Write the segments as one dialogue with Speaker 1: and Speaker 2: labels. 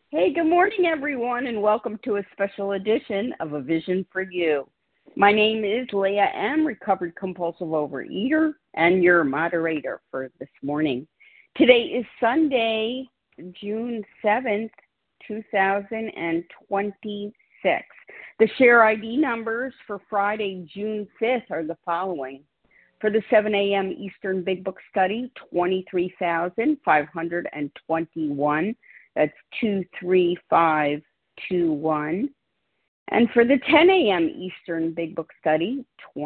Speaker 1: Hey, good morning, everyone, and welcome to a special edition of A Vision for You. My name is Leah M., recovered compulsive overeater, and your moderator for this morning. Today is Sunday, June 7th, 2026. The share ID numbers for Friday, June 5th are the following. For the 7 a.m. Eastern Big Book Study, 23,521. That's 23521. And for the 10 a.m. Eastern Big Book Study,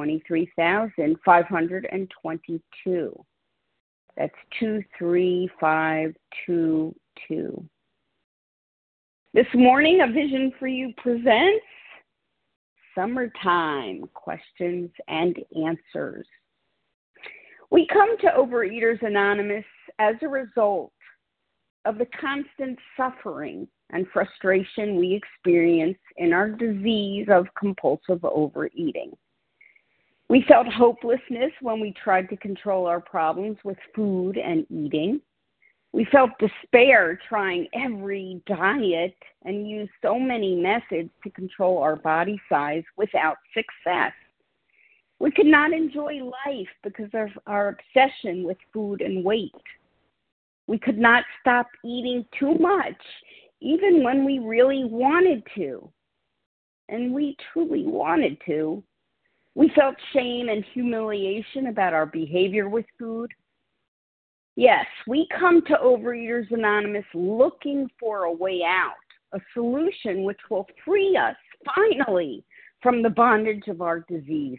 Speaker 1: 23,522. That's 23522. This morning, A Vision for You presents Summertime Questions and Answers. We come to Overeaters Anonymous as a result of the constant suffering and frustration we experience in our disease of compulsive overeating. We felt hopelessness when we tried to control our problems with food and eating. We felt despair trying every diet and used so many methods to control our body size without success. We could not enjoy life because of our obsession with food and weight. We could not stop eating too much, even when we really wanted to. And we truly wanted to. We felt shame and humiliation about our behavior with food. Yes, we come to Overeaters Anonymous looking for a way out, a solution which will free us, finally, from the bondage of our disease.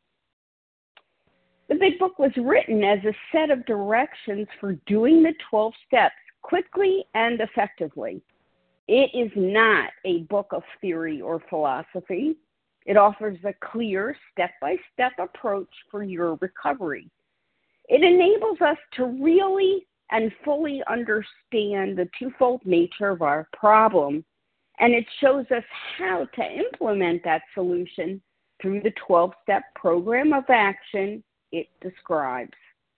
Speaker 1: The Big Book was written as a set of directions for doing the 12 steps quickly and effectively. It is not a book of theory or philosophy. It offers a clear step-by-step approach for your recovery. It enables us to really and fully understand the twofold nature of our problem, and it shows us how to implement that solution through the 12-step program of action it describes.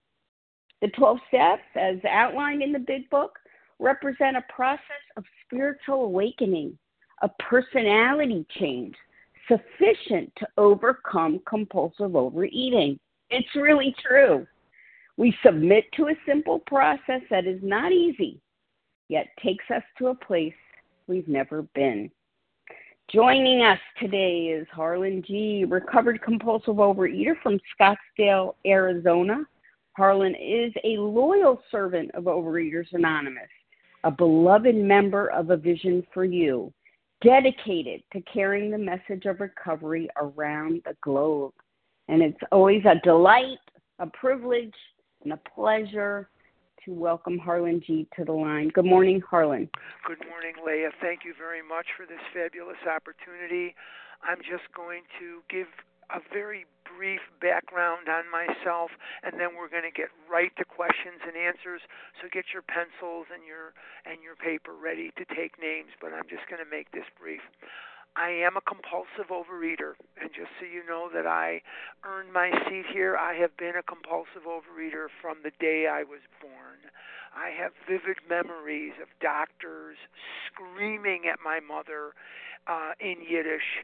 Speaker 1: The 12 steps, as outlined in the Big Book, represent a process of spiritual awakening, a personality change sufficient to overcome compulsive overeating. It's really true. We submit to a simple process that is not easy, yet takes us to a place we've never been. Joining us today is Harlan G., recovered compulsive overeater from Scottsdale, Arizona. Harlan is a loyal servant of Overeaters Anonymous, a beloved member of A Vision for You, dedicated to carrying the message of recovery around the globe. And it's always a delight, a privilege, and a pleasure to welcome Harlan G. to the line. Good morning, Harlan.
Speaker 2: Good morning, Leah. Thank you very much for this fabulous opportunity. I'm just going to give a very brief background on myself, and then we're going to get right to questions and answers. So get your pencils and your paper ready to take names, but I'm just going to make this brief. I am a compulsive overeater, and just so you know that I earned my seat here, I have been a compulsive overeater from the day I was born. I have vivid memories of doctors screaming at my mother in Yiddish,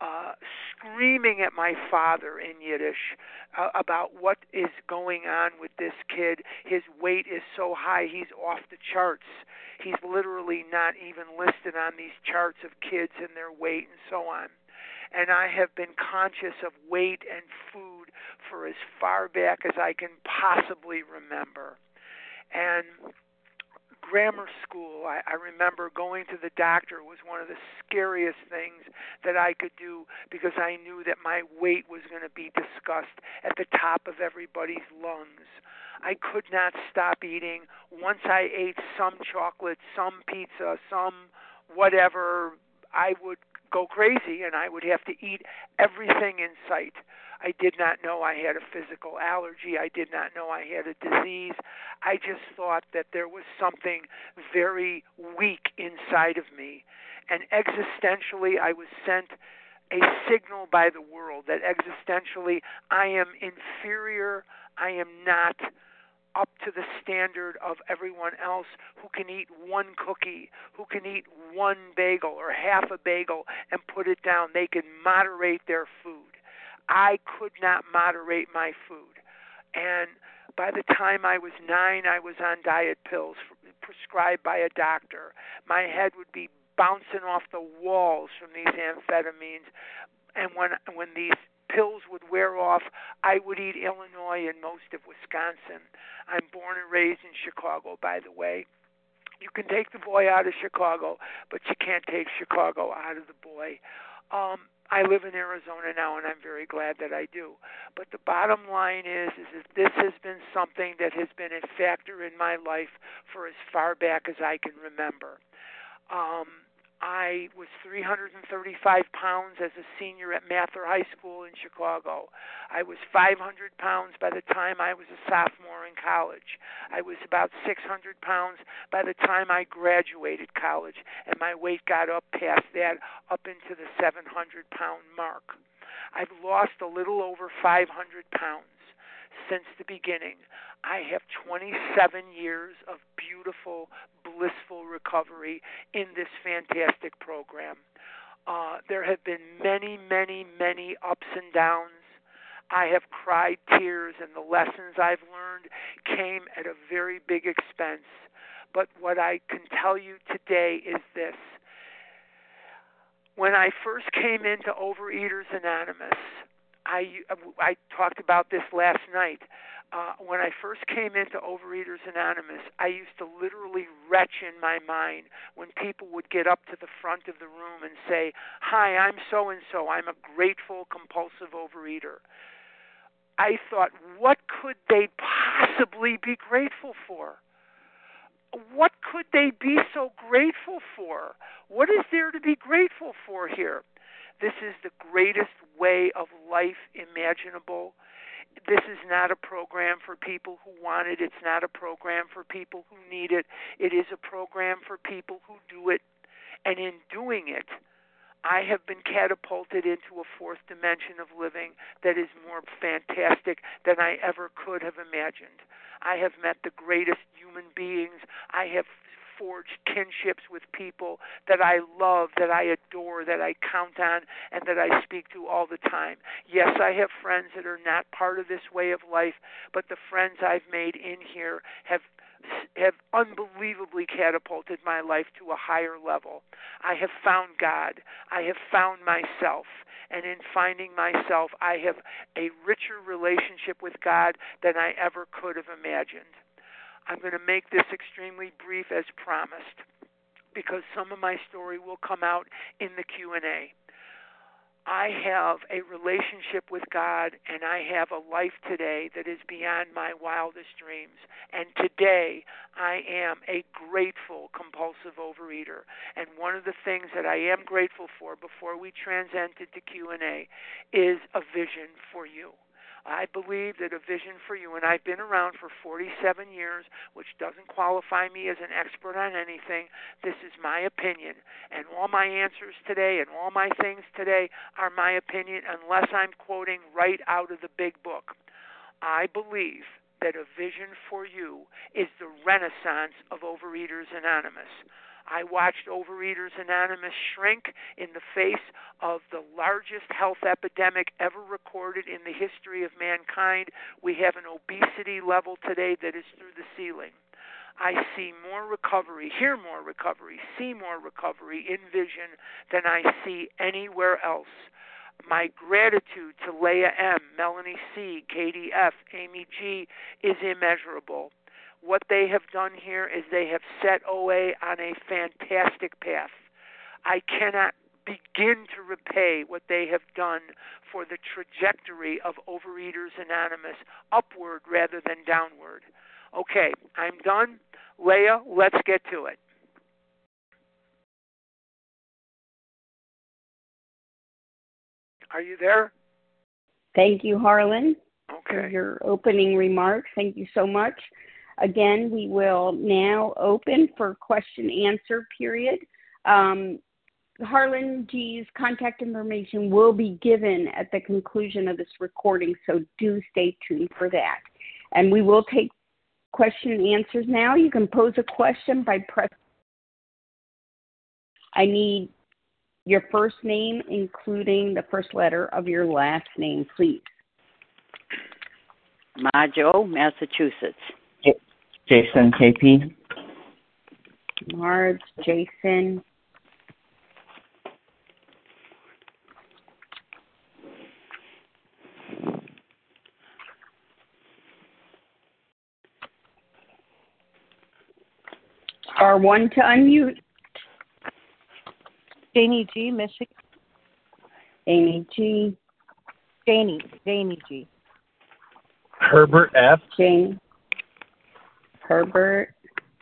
Speaker 2: screaming at my father in Yiddish about what is going on with this kid. His weight is so high, he's off the charts. He's literally not even listed on these charts of kids and their weight and so on. And I have been conscious of weight and food for as far back as I can possibly remember. And grammar school, I remember going to the doctor was one of the scariest things that I could do because I knew that my weight was going to be discussed at the top of everybody's lungs. I could not stop eating. Once I ate some chocolate, some pizza, some whatever, I would go crazy and I would have to eat everything in sight. I did not know I had a physical allergy. I did not know I had a disease. I just thought that there was something very weak inside of me. And existentially, I was sent a signal by the world that existentially I am inferior, I am not up to the standard of everyone else who can eat one cookie, who can eat one bagel or half a bagel and put it down. They can moderate their food. I could not moderate my food. And by the time I was 9, I was on diet pills prescribed by a doctor. My head would be bouncing off the walls from these amphetamines. And when these pills would wear off, I would eat Illinois and most of Wisconsin. I'm born and raised in Chicago, by the way. You can take the boy out of Chicago, but you can't take Chicago out of the boy. I live in Arizona now, and I'm very glad that I do. But the bottom line is that this has been something that has been a factor in my life for as far back as I can remember. I was 335 pounds as a senior at Mather High School in Chicago. I was 500 pounds by the time I was a sophomore in college. I was about 600 pounds by the time I graduated college, and my weight got up past that, up into the 700-pound mark. I've lost a little over 500 pounds since the beginning. I have 27 years of beautiful, blissful recovery in this fantastic program. There have been many, many, many ups and downs. I have cried tears, and the lessons I've learned came at a very big expense. But what I can tell you today is this. When I first came into Overeaters Anonymous, I talked about this last night. When I first came into Overeaters Anonymous, I used to literally retch in my mind when people would get up to the front of the room and say, "Hi, I'm so-and-so. I'm a grateful, compulsive overeater." I thought, what could they possibly be grateful for? What could they be so grateful for? What is there to be grateful for here? This is the greatest way of life imaginable. This is not a program for people who want it. It's not a program for people who need it. It is a program for people who do it. And in doing it, I have been catapulted into a fourth dimension of living that is more fantastic than I ever could have imagined. I have met the greatest human beings. I have forged kinships with people that I love, that I adore, that I count on, and that I speak to all the time. Yes, I have friends that are not part of this way of life, but the friends I've made in here have unbelievably catapulted my life to a higher level. I have found God. I have found myself. And in finding myself, I have a richer relationship with God than I ever could have imagined. I'm going to make this extremely brief as promised, because some of my story will come out in the Q&A. I have a relationship with God, and I have a life today that is beyond my wildest dreams. And today, I am a grateful, compulsive overeater. And one of the things that I am grateful for before we transcend to Q&A is a vision for you. I believe that a vision for you, and I've been around for 47 years, which doesn't qualify me as an expert on anything. This is my opinion, and all my answers today and all my things today are my opinion unless I'm quoting right out of the big book. I believe that a vision for you is the renaissance of Overeaters Anonymous. I watched Overeaters Anonymous shrink in the face of the largest health epidemic ever recorded in the history of mankind. We have an obesity level today that is through the ceiling. I see more recovery, hear more recovery, see more recovery in vision than I see anywhere else. My gratitude to Leah M., Melanie C., Katie F., Amy G. is immeasurable. What they have done here is they have set OA on a fantastic path. I cannot begin to repay what they have done for the trajectory of Overeaters Anonymous, upward rather than downward. Okay, I'm done. Leah, let's get to it. Are you there?
Speaker 1: Thank you, Harlan,
Speaker 2: okay,
Speaker 1: for your opening remarks. Thank you so much. Again, we will now open for question-answer period. Harlan G's contact information will be given at the conclusion of this recording, so do stay tuned for that. And we will take question and answers now. You can pose a question by pressing. I need your first name, including the first letter of your last name, please.
Speaker 3: Marjo, Massachusetts.
Speaker 4: Jason, KP.
Speaker 1: Marge, Jason. Star 1 to unmute.
Speaker 5: Janie G, Michigan.
Speaker 1: Amy G.
Speaker 5: Janie G.
Speaker 4: Herbert F.
Speaker 1: Jane. Herbert.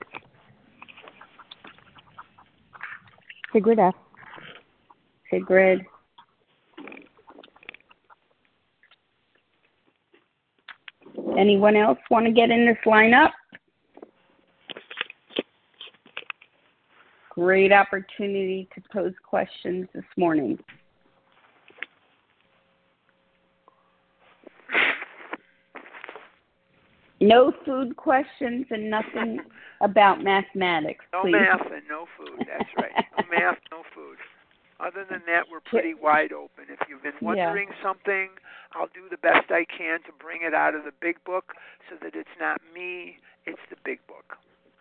Speaker 5: Sigrid F.
Speaker 1: Sigrid. Anyone else want to get in this lineup? Great opportunity to pose questions this morning. No food questions and nothing about mathematics, please.
Speaker 2: No math and no food. That's right. No math, no food. Other than that, we're pretty wide open. If you've been wondering something, I'll do the best I can to bring it out of the big book so that it's not me, it's the big book.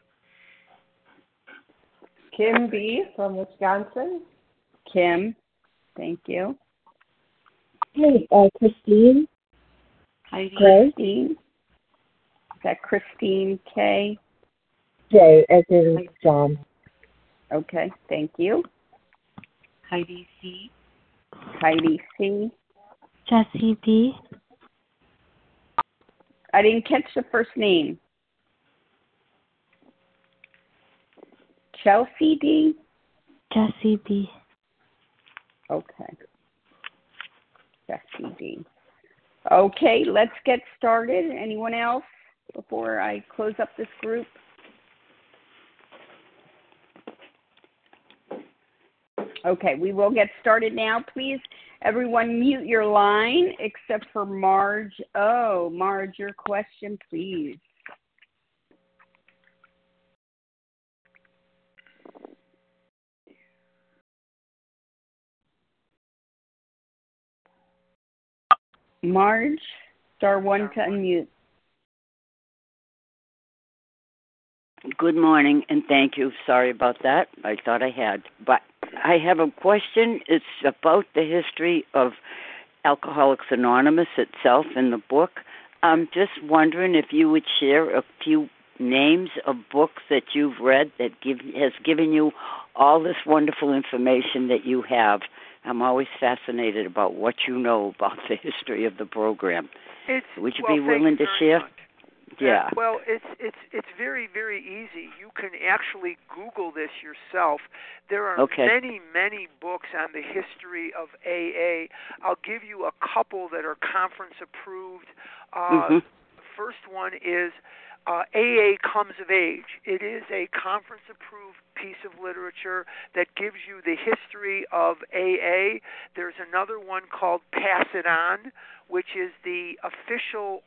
Speaker 6: Kim B. from Wisconsin.
Speaker 1: Kim, thank you.
Speaker 7: Hey, Christine.
Speaker 1: Hi, Christine. Is that Christine K?
Speaker 7: J, as in John.
Speaker 1: Okay, thank you.
Speaker 8: Heidi C.
Speaker 1: Heidi C.
Speaker 8: Jessie D.
Speaker 1: I didn't catch the first name. Chelsea D?
Speaker 8: Jessie D.
Speaker 1: Okay. Jessie D. Okay, let's get started. Anyone else before I close up this group? Okay, we will get started now. Please, everyone mute your line except for Marge. Oh, Marge, your question, please. Marge, star 1 to unmute.
Speaker 3: Good morning, and thank you. Sorry about that. I thought I had. But I have a question. It's about the history of Alcoholics Anonymous itself in the book. I'm just wondering if you would share a few names of books that you've read that has given you all this wonderful information that you have. I'm always fascinated about what you know about the history of the program. Would you be willing to share?
Speaker 2: Much.
Speaker 3: Yeah.
Speaker 2: Well, it's very, very easy. You can actually Google this yourself. There are many, many books on the history of AA. I'll give you a couple that are conference approved. The first one is AA Comes of Age. It is a conference-approved piece of literature that gives you the history of AA. There's another one called Pass It On, which is the official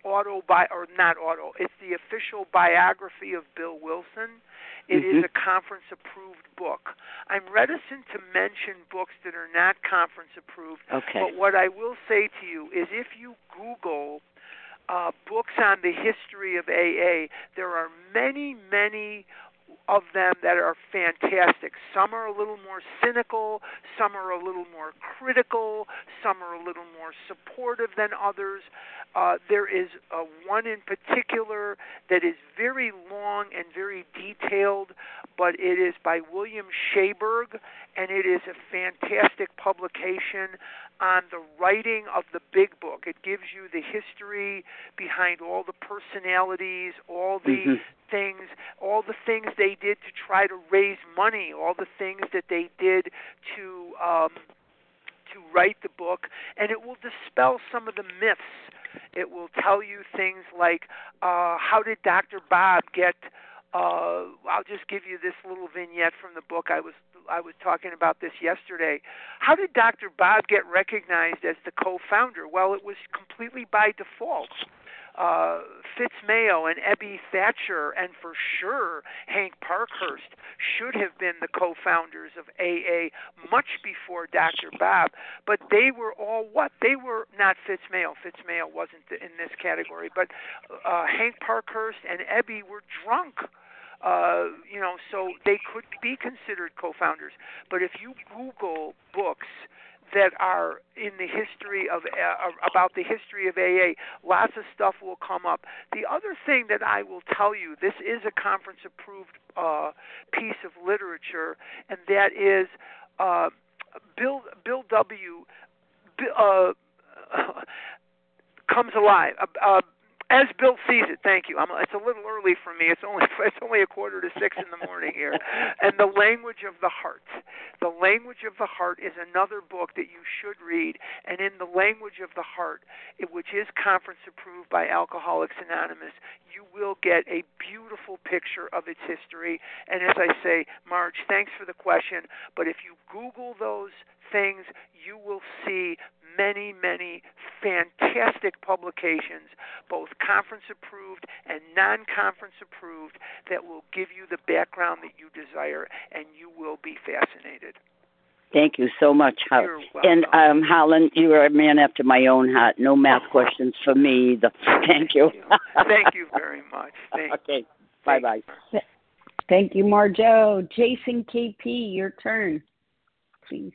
Speaker 2: it's the official biography of Bill Wilson. It is a conference-approved book. I'm reticent to mention books that are not conference-approved, but what I will say to you is if you Google books on the history of AA, there are many, many of them that are fantastic. Some are a little more cynical, some are a little more critical, some are a little more supportive than others. There is one in particular that is very long and very detailed, but it is by William Schaberg, and it is a fantastic publication on the writing of the big book. It gives you the history behind all the personalities, all the things they did to try to raise money, all the things that they did to write the book, and it will dispel some of the myths. It will tell you things like how did Dr. Bob get I'll just give you this little vignette from the book. I was talking about this yesterday. How did Dr. Bob get recognized as the co-founder? Well, it was completely by default. Fitz Mayo and Ebby Thatcher, and for sure Hank Parkhurst should have been the co-founders of AA much before Dr. Bob. But they were all what? They were not Fitz Mayo. Fitz Mayo wasn't in this category, but Hank Parkhurst and Ebby were drunk. So they could be considered co-founders. But if you Google books that are in the history of about the history of AA, lots of stuff will come up. The other thing that I will tell you, this is a conference-approved piece of literature, and that is Bill W. Comes alive. As Bill sees it, thank you. It's a little early for me. It's only 5:45 in the morning here. And The Language of the Heart. The Language of the Heart is another book that you should read. And in The Language of the Heart, which is conference approved by Alcoholics Anonymous, you will get a beautiful picture of its history. And as I say, Marge, thanks for the question. But if you Google those things, you will see many, many fantastic publications, both conference approved and non-conference approved, that will give you the background that you desire, and you will be fascinated.
Speaker 3: Thank you so much,
Speaker 2: You're welcome.
Speaker 3: And Holland, you are a man after my own heart. No math questions for me either. Thank you.
Speaker 2: Thank you very much.
Speaker 3: Okay. Bye-bye.
Speaker 1: Thank you, Marjo. Jason KP, your turn, please.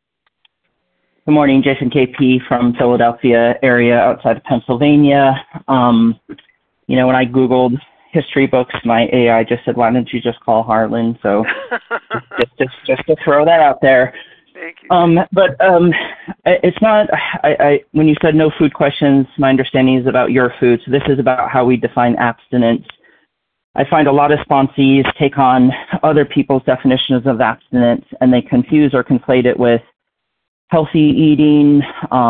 Speaker 4: Good morning, Jason KP from Philadelphia area outside of Pennsylvania. When I Googled history books, my AI just said, why don't you just call Harlan? So just to throw that out there.
Speaker 2: Thank you.
Speaker 4: It's not, when you said no food questions, my understanding is about your food. So this is about how we define abstinence. I find a lot of sponsees take on other people's definitions of abstinence, and they confuse or conflate it with healthy eating,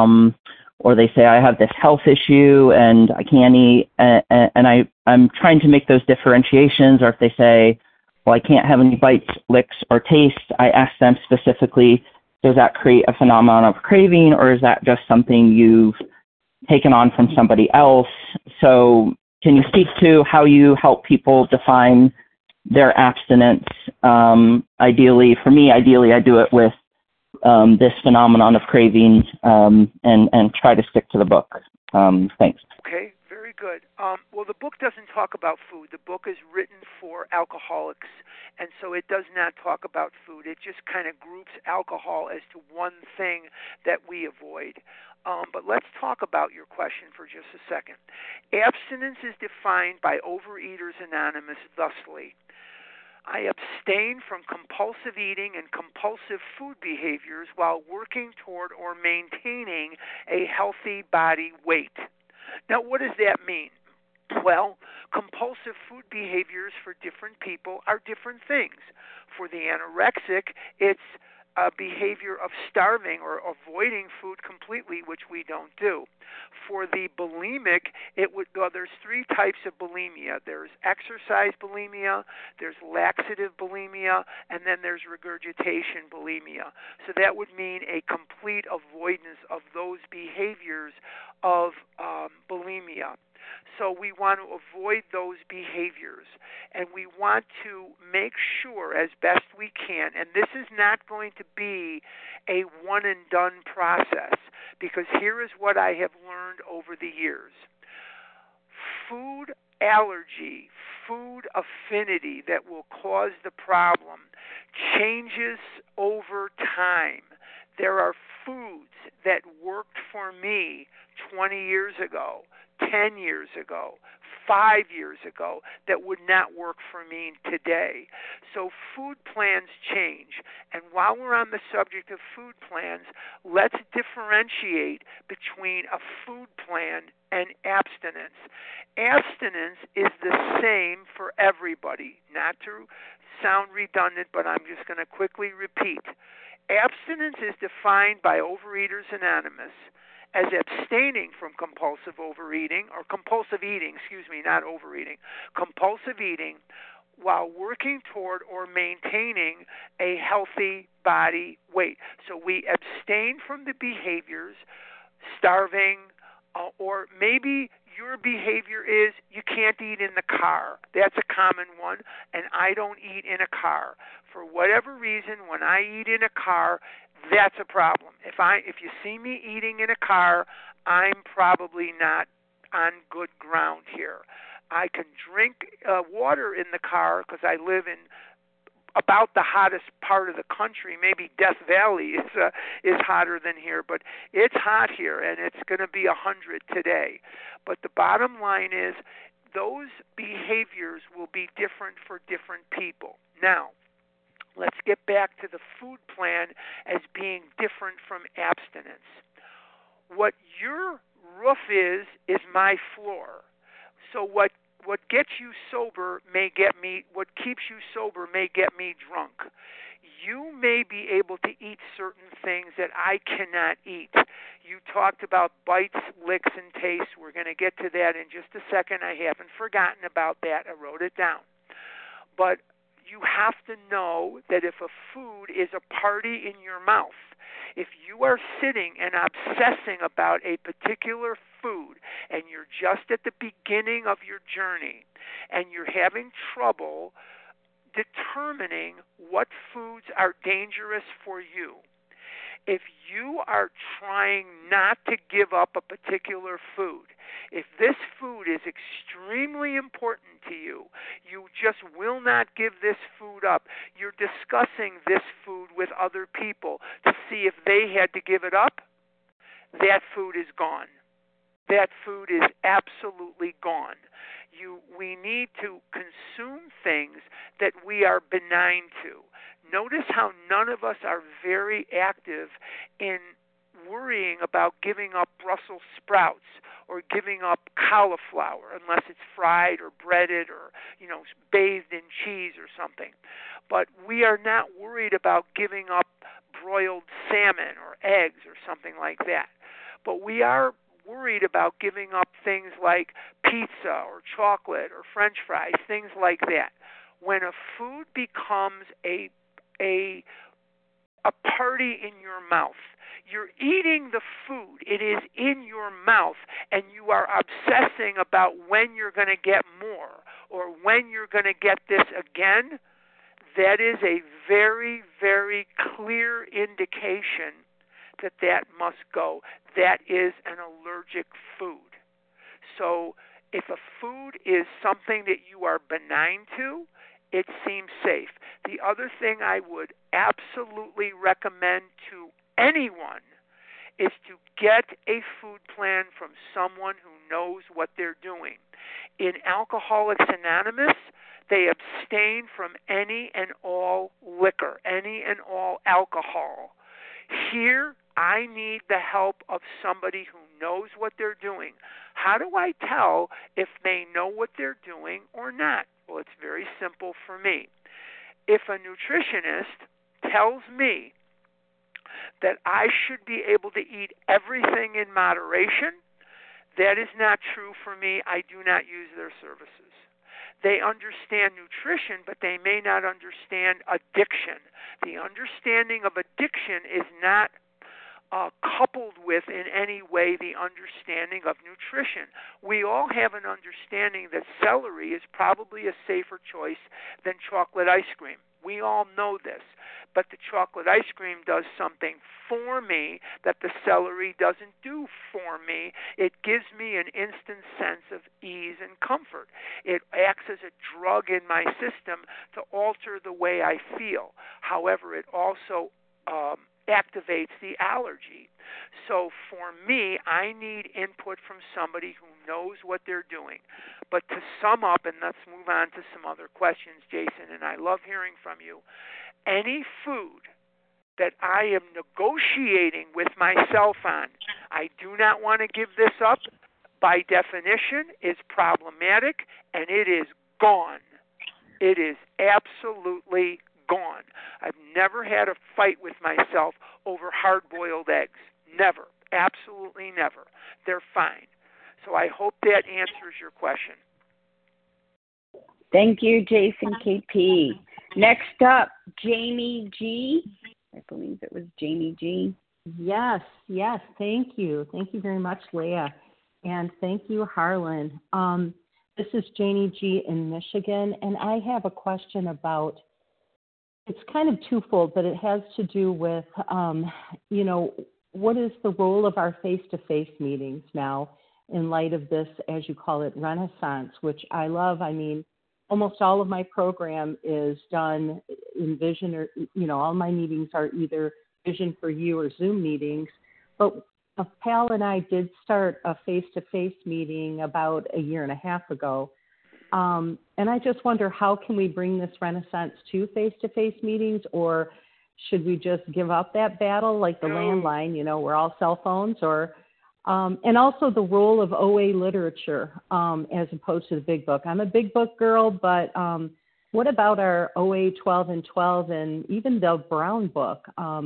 Speaker 4: or they say, I have this health issue and I can't eat, and I'm trying to make those differentiations. Or if they say, well, I can't have any bites, licks, or taste, I ask them specifically, does that create a phenomenon of craving, or is that just something you've taken on from somebody else? So can you speak to how you help people define their abstinence? Ideally, I do it with this phenomenon of craving, and try to stick to the book. Thanks.
Speaker 2: Okay, very good. Well, the book doesn't talk about food. The book is written for alcoholics, and so it does not talk about food. It just kind of groups alcohol as to one thing that we avoid. But let's talk about your question for just a second. Abstinence is defined by Overeaters Anonymous thusly: I abstain from compulsive eating and compulsive food behaviors while working toward or maintaining a healthy body weight. Now, what does that mean? Well, compulsive food behaviors for different people are different things. For the anorexic, it's a behavior of starving or avoiding food completely, which we don't do. For the bulimic, there's three types of bulimia. There's exercise bulimia, there's laxative bulimia, and then there's regurgitation bulimia. So that would mean a complete avoidance of those behaviors of bulimia. So we want to avoid those behaviors, and we want to make sure as best we can, and this is not going to be a one-and-done process, because here is what I have learned over the years. Food allergy, food affinity that will cause the problem changes over time. There are foods that worked for me 20 years ago, 10 years ago, 5 years ago, that would not work for me today. So food plans change. And while we're on the subject of food plans, let's differentiate between a food plan and abstinence. Abstinence is the same for everybody. Not to sound redundant, but I'm just going to quickly repeat. Abstinence is defined by Overeaters Anonymous as abstaining from compulsive overeating, or compulsive eating, not overeating, compulsive eating while working toward or maintaining a healthy body weight. So we abstain from the behaviors, starving, or maybe your behavior is you can't eat in the car. That's a common one, and I don't eat in a car. For whatever reason, when I eat in a car, that's a problem. If you see me eating in a car, I'm probably not on good ground here. I can drink water in the car because I live in about the hottest part of the country. Maybe Death Valley is hotter than here, but it's hot here, and it's going to be 100 today. But the bottom line is those behaviors will be different for different people. Now, let's get back to the food plan as being different from abstinence. What your roof is my floor. So what gets you sober may get me, what keeps you sober may get me drunk. You may be able to eat certain things that I cannot eat. You talked about bites, licks, and tastes. We're going to get to that in just a second. I haven't forgotten about that. I wrote it down. But you have to know that if a food is a party in your mouth, if you are sitting and obsessing about a particular food and you're just at the beginning of your journey and you're having trouble determining what foods are dangerous for you, if you are trying not to give up a particular food, if this food is extremely important to you, you just will not give this food up. You're discussing this food with other people to see if they had to give it up, that food is gone. That food is absolutely gone. We need to consume things that we are benign to. Notice how none of us are very active in worrying about giving up Brussels sprouts or giving up cauliflower unless it's fried or breaded or, bathed in cheese or something. But we are not worried about giving up broiled salmon or eggs or something like that. But we are worried about giving up things like pizza or chocolate or French fries, things like that. When a food becomes a party in your mouth, you're eating the food, it is in your mouth, and you are obsessing about when you're going to get more or when you're going to get this again, that is a very, very clear indication that must go. That is an allergic food. So if a food is something that you are benign to, it seems safe. The other thing I would absolutely recommend to anyone is to get a food plan from someone who knows what they're doing. In Alcoholics Anonymous, they abstain from any and all liquor, any and all alcohol. Here, I need the help of somebody who knows what they're doing. How do I tell if they know what they're doing or not? Well, it's very simple for me. If a nutritionist tells me that I should be able to eat everything in moderation, that is not true for me. I do not use their services. They understand nutrition, but they may not understand addiction. The understanding of addiction is not coupled with in any way the understanding of nutrition. We all have an understanding that celery is probably a safer choice than chocolate ice cream. We all know this. But the chocolate ice cream does something for me that the celery doesn't do for me. It gives me an instant sense of ease and comfort. It acts as a drug in my system to alter the way I feel. However, it also activates the allergy. So for me, I need input from somebody who knows what they're doing. But to sum up, and let's move on to some other questions, Jason, and I love hearing from you, any food that I am negotiating with myself on, I do not want to give this up, by definition is problematic, and it is gone. It is absolutely gone. I've never had a fight with myself over hard-boiled eggs. Never. Absolutely never. They're fine. So I hope that answers your question.
Speaker 1: Thank you, Jason KP. Next up, Jamie G. I believe it was Jamie G.
Speaker 5: Yes. Thank you. Thank you very much, Leah. And thank you, Harlan. This is Janie G. in Michigan, and I have a question about, it's kind of twofold, but it has to do with, what is the role of our face-to-face meetings now in light of this, as you call it, renaissance, which I love. I mean, almost all of my program is done in Vision, or, all my meetings are either Vision for You or Zoom meetings. But Pal and I did start a face-to-face meeting about a year and a half ago. And I just wonder, how can we bring this renaissance to face-to-face meetings, or should we just give up that battle like the landline, we're all cell phones, or and also the role of OA literature as opposed to the big book. I'm a big book girl, but what about our OA 12 and 12 and even the Brown book?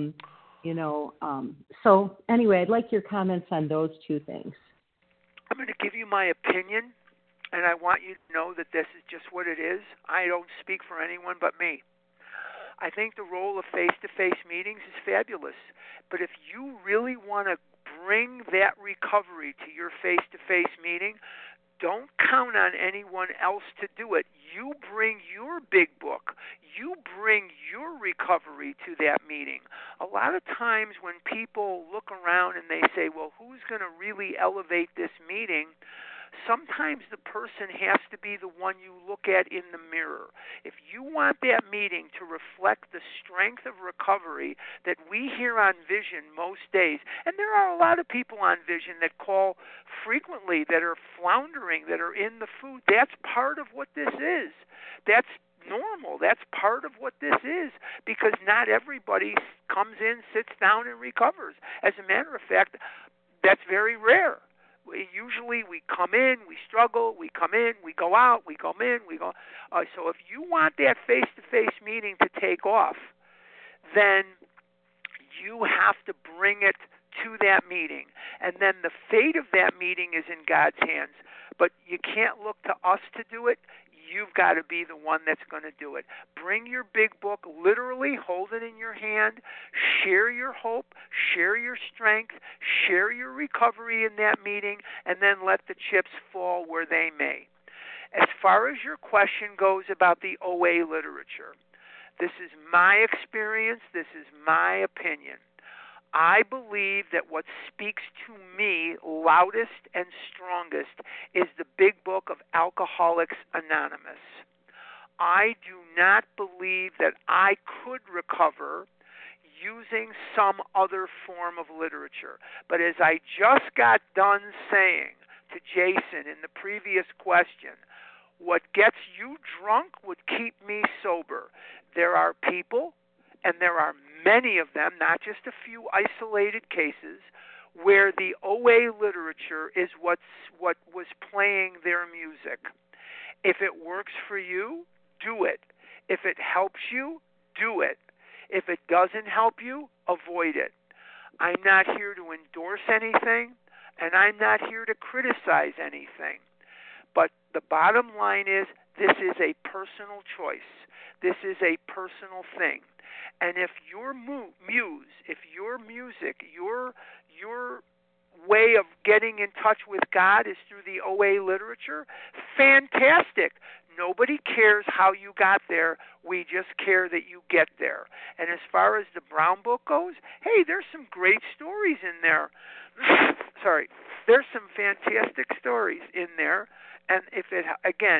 Speaker 5: So anyway, I'd like your comments on those two things.
Speaker 2: I'm going to give you my opinion, and I want you to know that this is just what it is. I don't speak for anyone but me. I think the role of face-to-face meetings is fabulous, but if you really want to bring that recovery to your face-to-face meeting, don't count on anyone else to do it. You bring your big book. You bring your recovery to that meeting. A lot of times when people look around and they say, well, who's going to really elevate this meeting? Sometimes the person has to be the one you look at in the mirror. If you want that meeting to reflect the strength of recovery that we hear on Vision most days, and there are a lot of people on Vision that call frequently that are floundering, that are in the food, that's part of what this is. That's normal. That's part of what this is, because not everybody comes in, sits down, and recovers. As a matter of fact, that's very rare. Usually we come in, we struggle, we come in, we go out, we come in, we go. So if you want that face-to-face meeting to take off, then you have to bring it to that meeting. And then the fate of that meeting is in God's hands. But you can't look to us to do it. You've got to be the one that's going to do it. Bring your big book, literally hold it in your hand, share your hope, share your strength, share your recovery in that meeting, and then let the chips fall where they may. As far as your question goes about the OA literature, this is my experience, this is my opinion. I believe that what speaks to me loudest and strongest is the big book of Alcoholics Anonymous. I do not believe that I could recover using some other form of literature. But as I just got done saying to Jason in the previous question, what gets you drunk would keep me sober. There are people, and there are many of them, not just a few isolated cases, where the OA literature is what was playing their music. If it works for you, do it. If it helps you, do it. If it doesn't help you, avoid it. I'm not here to endorse anything, and I'm not here to criticize anything. But the bottom line is, this is a personal choice. This is a personal thing. And if your muse, if your music, your way of getting in touch with God is through the OA literature, fantastic. Nobody cares how you got there. We just care that you get there. And as far as the Brown book goes, hey, there's some great stories in there. Sorry. There's some fantastic stories in there. And if it, again,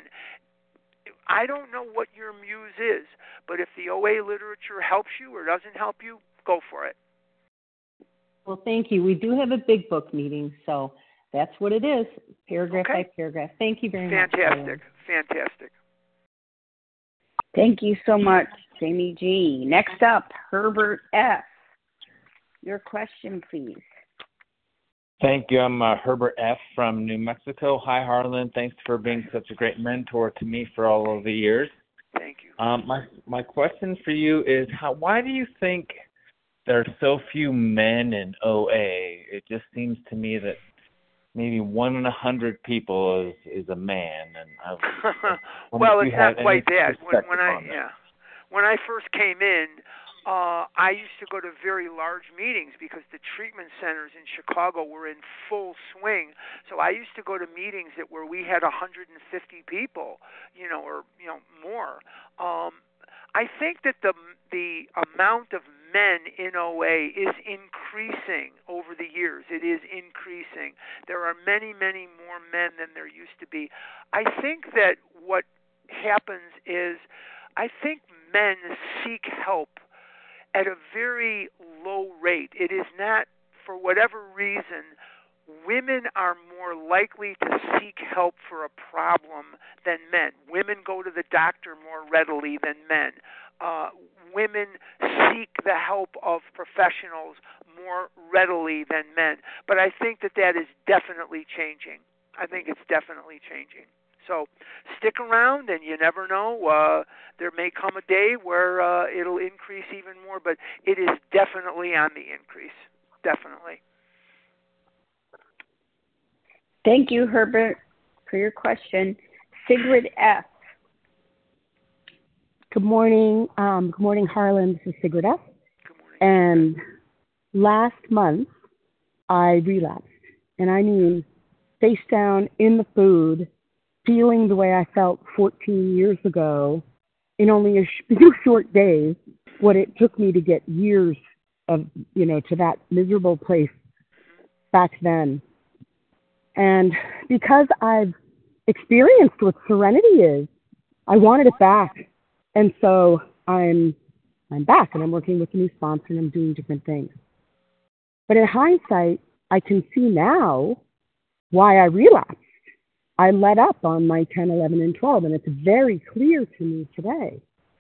Speaker 2: I don't know what your muse is, but if the OA literature helps you or doesn't help you, go for it.
Speaker 5: Well, thank you. We do have a big book meeting, so that's what it is, paragraph by paragraph. Thank you very much.
Speaker 2: Fantastic.
Speaker 1: Thank you so much, Jamie G. Next up, Herbert F. Your question, please.
Speaker 9: Thank you. I'm Herbert F. from New Mexico. Hi, Harlan. Thanks for being such a great mentor to me for all of the years.
Speaker 2: Thank you.
Speaker 9: My question for you is, why do you think there are so few men in OA? It just seems to me that maybe 1 in 100 people is a man. And
Speaker 2: well, it's not quite that. When I first came in, I used to go to very large meetings because the treatment centers in Chicago were in full swing. So I used to go to meetings where we had 150 people, or more. I think that the amount of men in OA is increasing over the years. It is increasing. There are many, many more men than there used to be. I think that what happens is I think men seek help at a very low rate. It is not, for whatever reason, women are more likely to seek help for a problem than men. Women go to the doctor more readily than men. Women seek the help of professionals more readily than men. But I think that is definitely changing. I think it's definitely changing. So stick around, and you never know. There may come a day where it'll increase even more, but it is definitely on the increase. Definitely.
Speaker 1: Thank you, Herbert, for your question. Sigrid F.
Speaker 10: Good morning. Good morning, Harlan. This is Sigrid F.
Speaker 2: Good morning.
Speaker 10: And last month, I relapsed. And I mean, face down in the food, feeling the way I felt 14 years ago in only a few short days, what it took me to get years of, to that miserable place back then. And because I've experienced what serenity is, I wanted it back. And so I'm back, and I'm working with a new sponsor, and I'm doing different things. But in hindsight, I can see now why I relapsed. I let up on my 10, 11, and 12, and it's very clear to me today.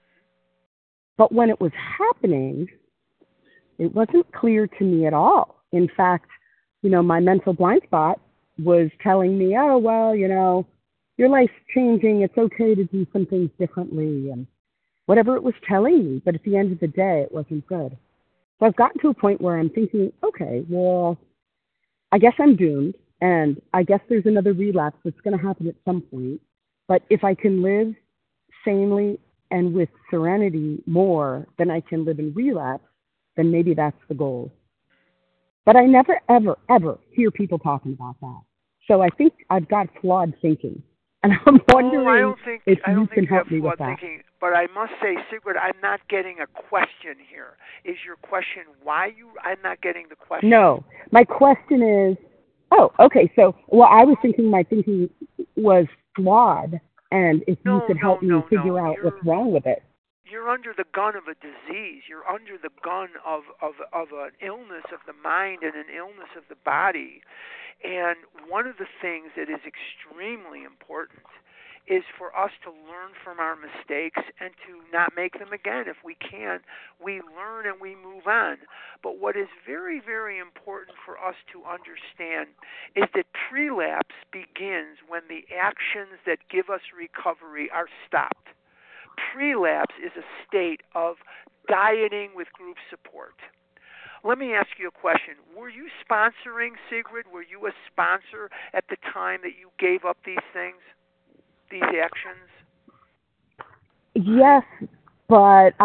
Speaker 10: But when it was happening, it wasn't clear to me at all. In fact, my mental blind spot was telling me, oh, well, your life's changing. It's okay to do some things differently, and whatever it was telling me. But at the end of the day, it wasn't good. So I've gotten to a point where I'm thinking, okay, well, I guess I'm doomed. And I guess there's another relapse that's going to happen at some point. But if I can live sanely and with serenity more than I can live in relapse, then maybe that's the goal. But I never, ever, ever hear people talking about that. So I think I've got flawed thinking. And I'm wondering if you can help me with that.
Speaker 2: Thinking, but I must say, Sigrid, I'm not getting a question here. Is your question why I'm not getting the question?
Speaker 10: No. My question is, oh, okay. So, I was thinking my thinking was flawed, and if you could help me figure out what's wrong with it.
Speaker 2: You're under the gun of a disease. You're under the gun of an illness of the mind and an illness of the body. And one of the things that is extremely important is for us to learn from our mistakes and to not make them again. If we can, we learn and we move on. But what is very, very important for us to understand is that prelapse begins when the actions that give us recovery are stopped. Prelapse is a state of dieting with group support. Let me ask you a question. Were you sponsoring, Sigrid? Were you a sponsor at the time that you gave up these things, these actions?
Speaker 10: Yes, but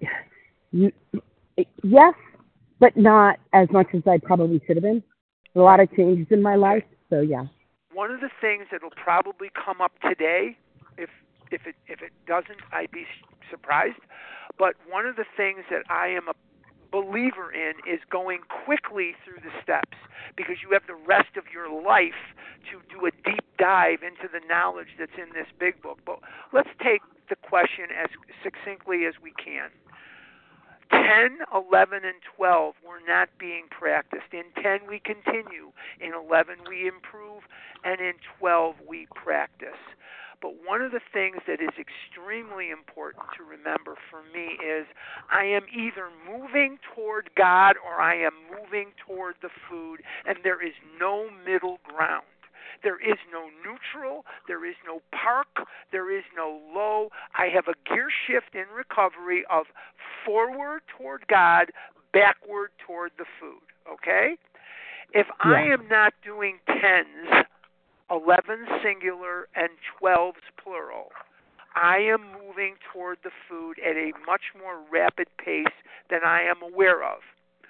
Speaker 10: not as much as I probably should have been. A lot of changes in my life, so yeah.
Speaker 2: One of the things that will probably come up today, if it doesn't, I'd be surprised. But one of the things that I am a believer in is going quickly through the steps, because you have the rest of your life to do a deep dive into the knowledge that's in this big book. But let's take the question as succinctly as we can. 10, 11, and 12 were not being practiced. In 10, we continue. In 11, we improve. And in 12, we practice. But one of the things that is extremely important to remember for me is I am either moving toward God or I am moving toward the food, and there is no middle ground. There is no neutral, there is no park, there is no low. I have a gear shift in recovery of forward toward God, backward toward the food, okay? If I am not doing 10s, 11 singular, and 12s plural, I am moving toward the food at a much more rapid pace than I am aware of.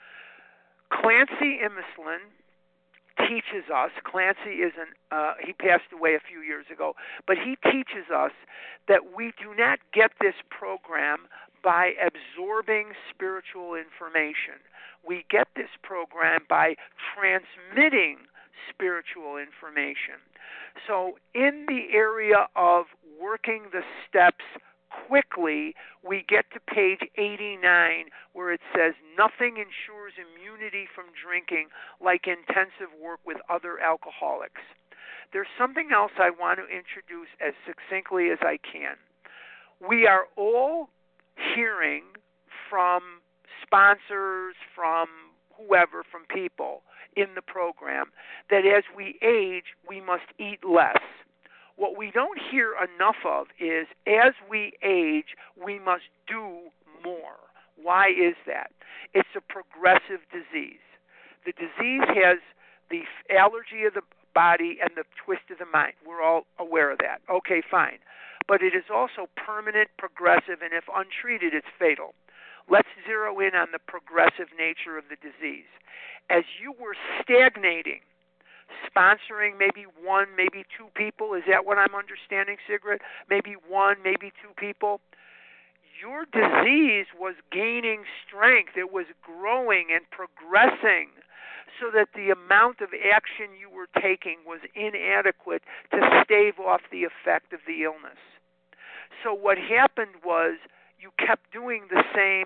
Speaker 2: Clancy Imislund teaches us, Clancy he passed away a few years ago, but he teaches us that we do not get this program by absorbing spiritual information. We get this program by transmitting spiritual information. So in the area of working the steps quickly, we get to page 89 where it says, nothing ensures immunity from drinking like intensive work with other alcoholics. There's something else I want to introduce as succinctly as I can. We are all hearing from sponsors, from whoever, from people in the program, that as we age, we must eat less. What we don't hear enough of is, as we age, we must do more. Why is that? It's a progressive disease. The disease has the allergy of the body and the twist of the mind. We're all aware of that. Okay, fine. But it is also permanent, progressive, and if untreated, it's fatal. Let's zero in on the progressive nature of the disease. As you were stagnating, sponsoring maybe one, maybe two people, is that what I'm understanding, Sigrid? Maybe one, maybe two people. Your disease was gaining strength. It was growing and progressing so that the amount of action you were taking was inadequate to stave off the effect of the illness. So what happened was you kept doing the same,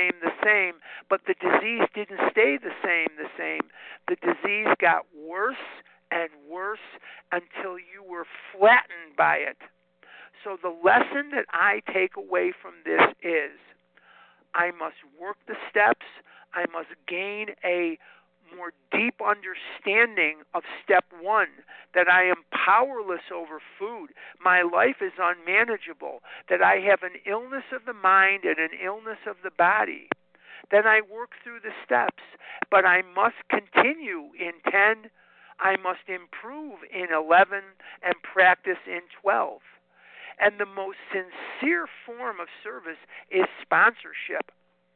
Speaker 2: but the disease didn't stay the same. The disease got worse and worse until you were flattened by it. So the lesson that I take away from this is I must work the steps. I must gain a more deep understanding of step one, that I am powerless over food. My life is unmanageable, that I have an illness of the mind and an illness of the body. Then I work through the steps, but I must continue in 10, I must improve in 11, and practice in 12. And the most sincere form of service is sponsorship.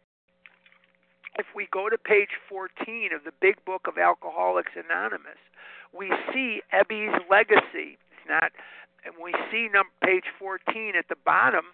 Speaker 2: If we go to page 14 of the big book of Alcoholics Anonymous, we see Ebby's legacy. And we see page 14 at the bottom.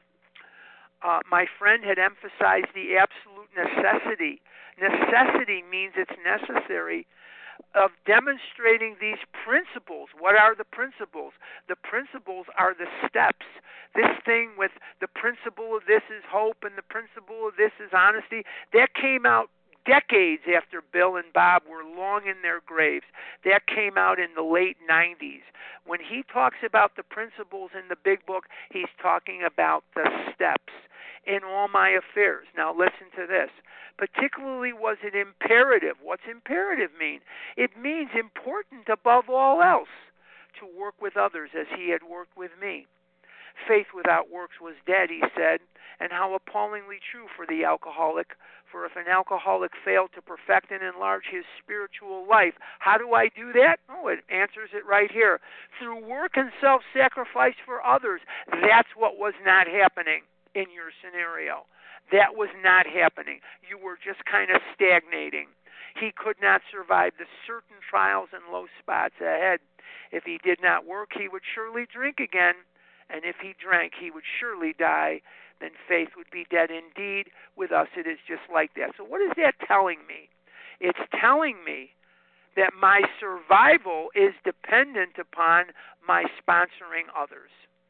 Speaker 2: My friend had emphasized the absolute necessity. Necessity means it's necessary of demonstrating these principles. What are the principles? The principles are the steps. This thing with the principle of this is hope and the principle of this is honesty, that came out decades after Bill and Bob were long in their graves. That came out in the late 90s. When he talks about the principles in the big book, he's talking about the steps in all my affairs. Now listen to this. Particularly was it imperative. What's imperative mean? It means important above all else to work with others as he had worked with me. Faith without works was dead, he said, and how appallingly true for the alcoholic. For if an alcoholic failed to perfect and enlarge his spiritual life, how do I do that? Oh, it answers it right here. Through work and self-sacrifice for others. That's what was not happening in your scenario. That was not happening. You were just kind of stagnating. He could not survive the certain trials and low spots ahead. If he did not work, he would surely drink again. And if he drank, he would surely die. Then faith would be dead indeed. With us, it is just like that. So what is that telling me? It's telling me that my survival is dependent upon my sponsoring others.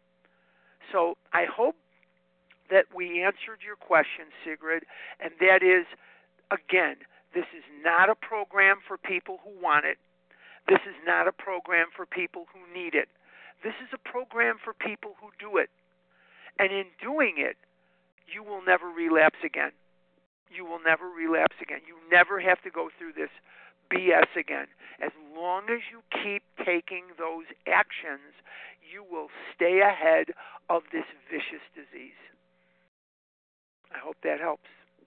Speaker 2: So I hope that we answered your question, Sigrid, and that is, again, this is not a program for people who want it. This is not a program for people who need it. This is a program for people who do it. And in doing it, you will never relapse again. You will never relapse again. You never have to go through this BS again. As long as you keep taking those actions, you will stay ahead of this vicious disease. I hope that helps.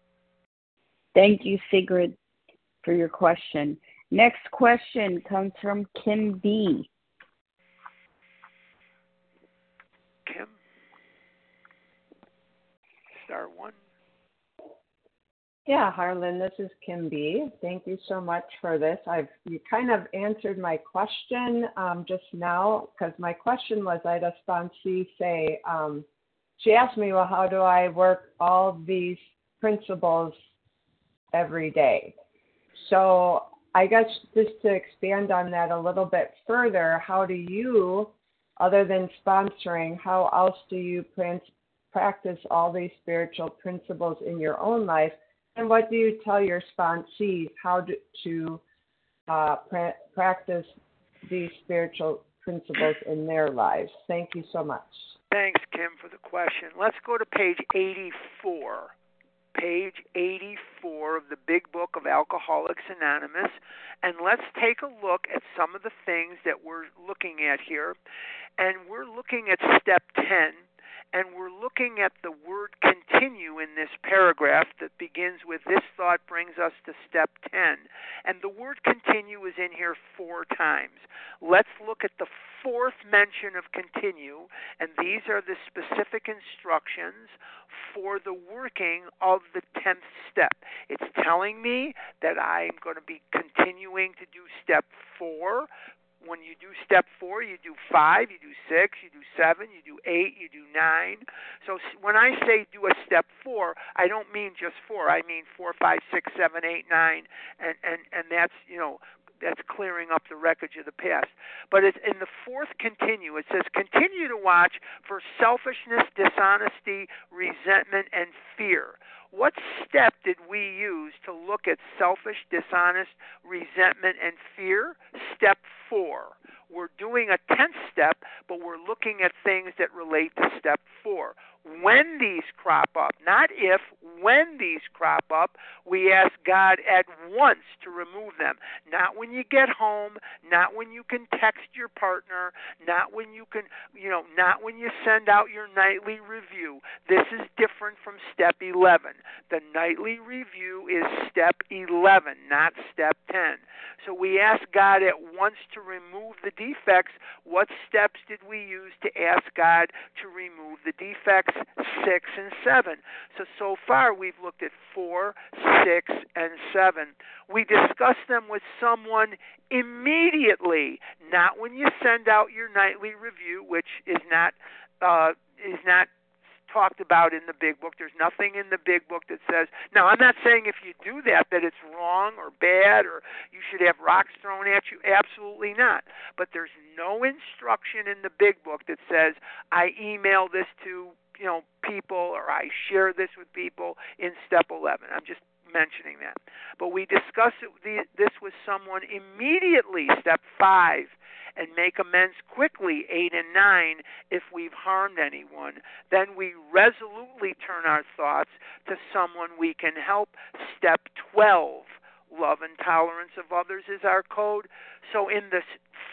Speaker 1: Thank you, Sigrid, for your question. Next question comes from Kim B.
Speaker 2: Kim? star one.
Speaker 6: Yeah, Harlan, this is Kim B. Thank you so much for this. You kind of answered my question just now, because my question was, I had a sponsee say, she asked me, well, how do I work all these principles every day? So I guess just to expand on that a little bit further, how do you, other than sponsoring, how else do you practice all these spiritual principles in your own life? And what do you tell your sponsees how to practice these spiritual principles in their lives? Thank you so much.
Speaker 2: Thanks, Kim, for the question. Let's go to page 84. Page 84 of the Big Book of Alcoholics Anonymous, and let's take a look at some of the things that we're looking at here. And we're looking at step 10, and we're looking at the word continue in this paragraph that begins with this thought brings us to step 10. And the word continue is in here 4 times. Let's look at the 4th mention of continue, and these are the specific instructions for the working of the 10th step. It's telling me that I'm going to be continuing to do step 4. When you do step 4, you do 5, you do 6, you do 7, you do 8, you do 9. So when I say do a step 4, I don't mean just 4. I mean 4, 5, 6, 7, 8, 9, and that's, that's clearing up the wreckage of the past. But it's in the 4th continue. It says, continue to watch for selfishness, dishonesty, resentment, and fear. What step did we use to look at selfish, dishonest, resentment, and fear? Step 4. We're doing a 10th step, but we're looking at things that relate to step 4. When these crop up, not if, when these crop up, we ask God at once to remove them. Not when you get home, not when you can text your partner, not when you can, not when you send out your nightly review. This is different from step 11. The nightly review is step 11, not step 10. So we ask God at once to remove the defects. What steps did we use to ask God to remove the defects? 6 and 7. So far we've looked at 4, 6, and 7. We discuss them with someone immediately, not when you send out your nightly review, which is not talked about in the Big Book. There's nothing in the Big Book that says, now I'm not saying if you do that it's wrong or bad or you should have rocks thrown at you. Absolutely not. But there's no instruction in the Big Book that says I email this to people or I share this with people in step 11. I'm just mentioning that. But we discuss this with someone immediately, step 5, and make amends quickly, 8 and 9, if we've harmed anyone. Then we resolutely turn our thoughts to someone we can help, step 12. Love and tolerance of others is our code. So in this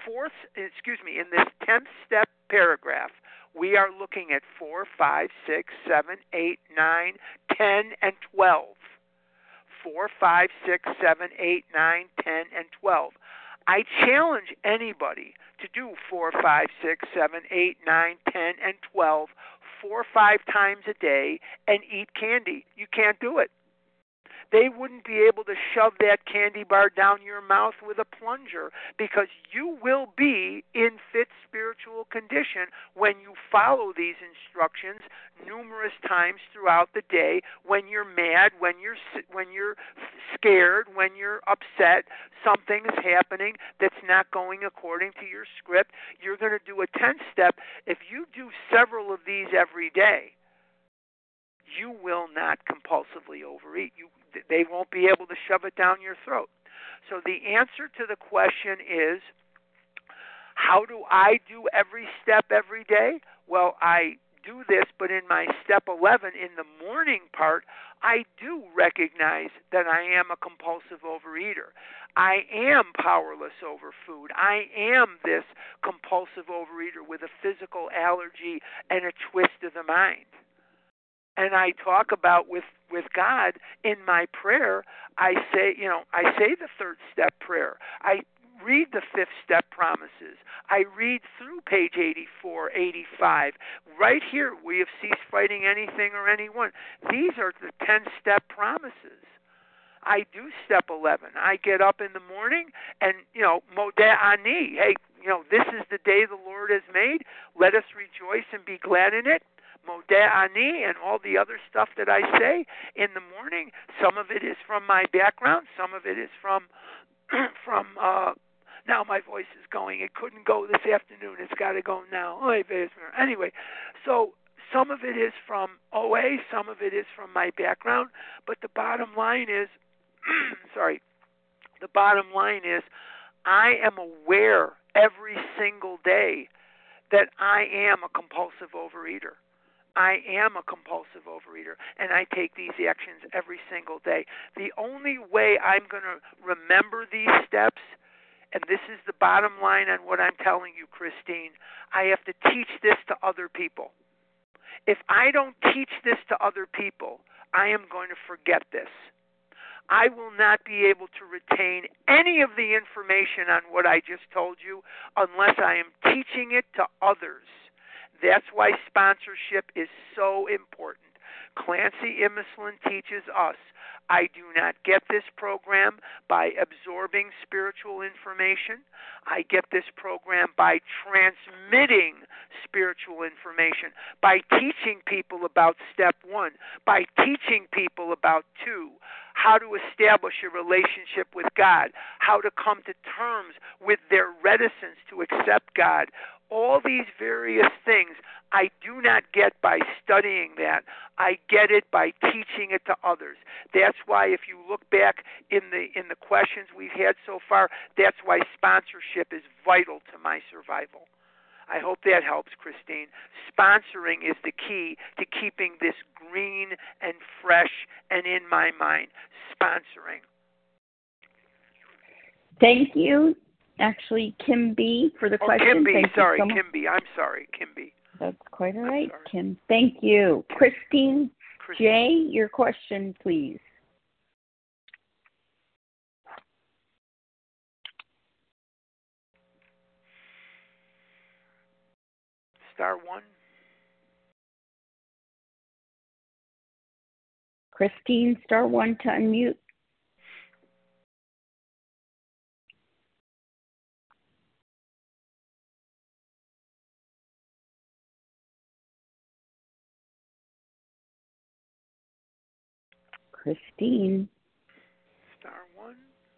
Speaker 2: 10th step paragraph, we are looking at 4, 5, 6, 7, 8, 9, 10, and 12. 4, 5, 6, 7, 8, 9, 10, and 12. I challenge anybody to do 4, 5, 6, 7, 8, 9, 10, and 12 4 or 5 times a day and eat candy. You can't do it. They wouldn't be able to shove that candy bar down your mouth with a plunger because you will be in fit spiritual condition when you follow these instructions numerous times throughout the day. When you're mad, when you're scared, when you're upset, something is happening that's not going according to your script. You're going to do a 10th step. If you do several of these every day, you will not compulsively overeat. They won't be able to shove it down your throat. So the answer to the question is, how do I do every step every day? Well, I do this, but in my step 11, in the morning part, I do recognize that I am a compulsive overeater. I am powerless over food. I am this compulsive overeater with a physical allergy and a twist of the mind. And I talk about with God in my prayer. I say the 3rd step prayer. I read the fifth step promises. I read through page 84, 85. Right here, we have ceased fighting anything or anyone. These are the 10-step promises. I do step 11. I get up in the morning and, Modeh Ani, hey, this is the day the Lord has made. Let us rejoice and be glad in it. Modeh Ani and all the other stuff that I say in the morning. Some of it is from my background. Some of it is from now my voice is going. It couldn't go this afternoon. It's got to go now. Anyway, so some of it is from OA. Some of it is from my background. But the bottom line is, the bottom line is I am aware every single day that I am a compulsive overeater. I am a compulsive overeater, and I take these actions every single day. The only way I'm going to remember these steps, and this is the bottom line on what I'm telling you, Christine, I have to teach this to other people. If I don't teach this to other people, I am going to forget this. I will not be able to retain any of the information on what I just told you unless I am teaching it to others. That's why sponsorship is so important. Clancy Imislund teaches us, I do not get this program by absorbing spiritual information. I get this program by transmitting spiritual information, by teaching people about step 1, by teaching people about 2, how to establish a relationship with God, how to come to terms with their reticence to accept God. All these various things I do not get by studying that. I get it by teaching it to others. That's why if you look back in the questions we've had so far, that's why sponsorship is vital to my survival. I hope that helps, Christine. Sponsoring is the key to keeping this green and fresh and in my mind. Sponsoring.
Speaker 1: Thank you. Actually, Kim B. for the question.
Speaker 2: Kim B.
Speaker 1: Thank
Speaker 2: Sorry,
Speaker 1: you so much.
Speaker 2: Kim B. I'm sorry, Kim B.
Speaker 1: That's quite all right, Kim. Thank you. Christine J., your question, please.
Speaker 2: Star 1.
Speaker 1: Christine, star 1 to unmute. Christine.
Speaker 2: Star 1.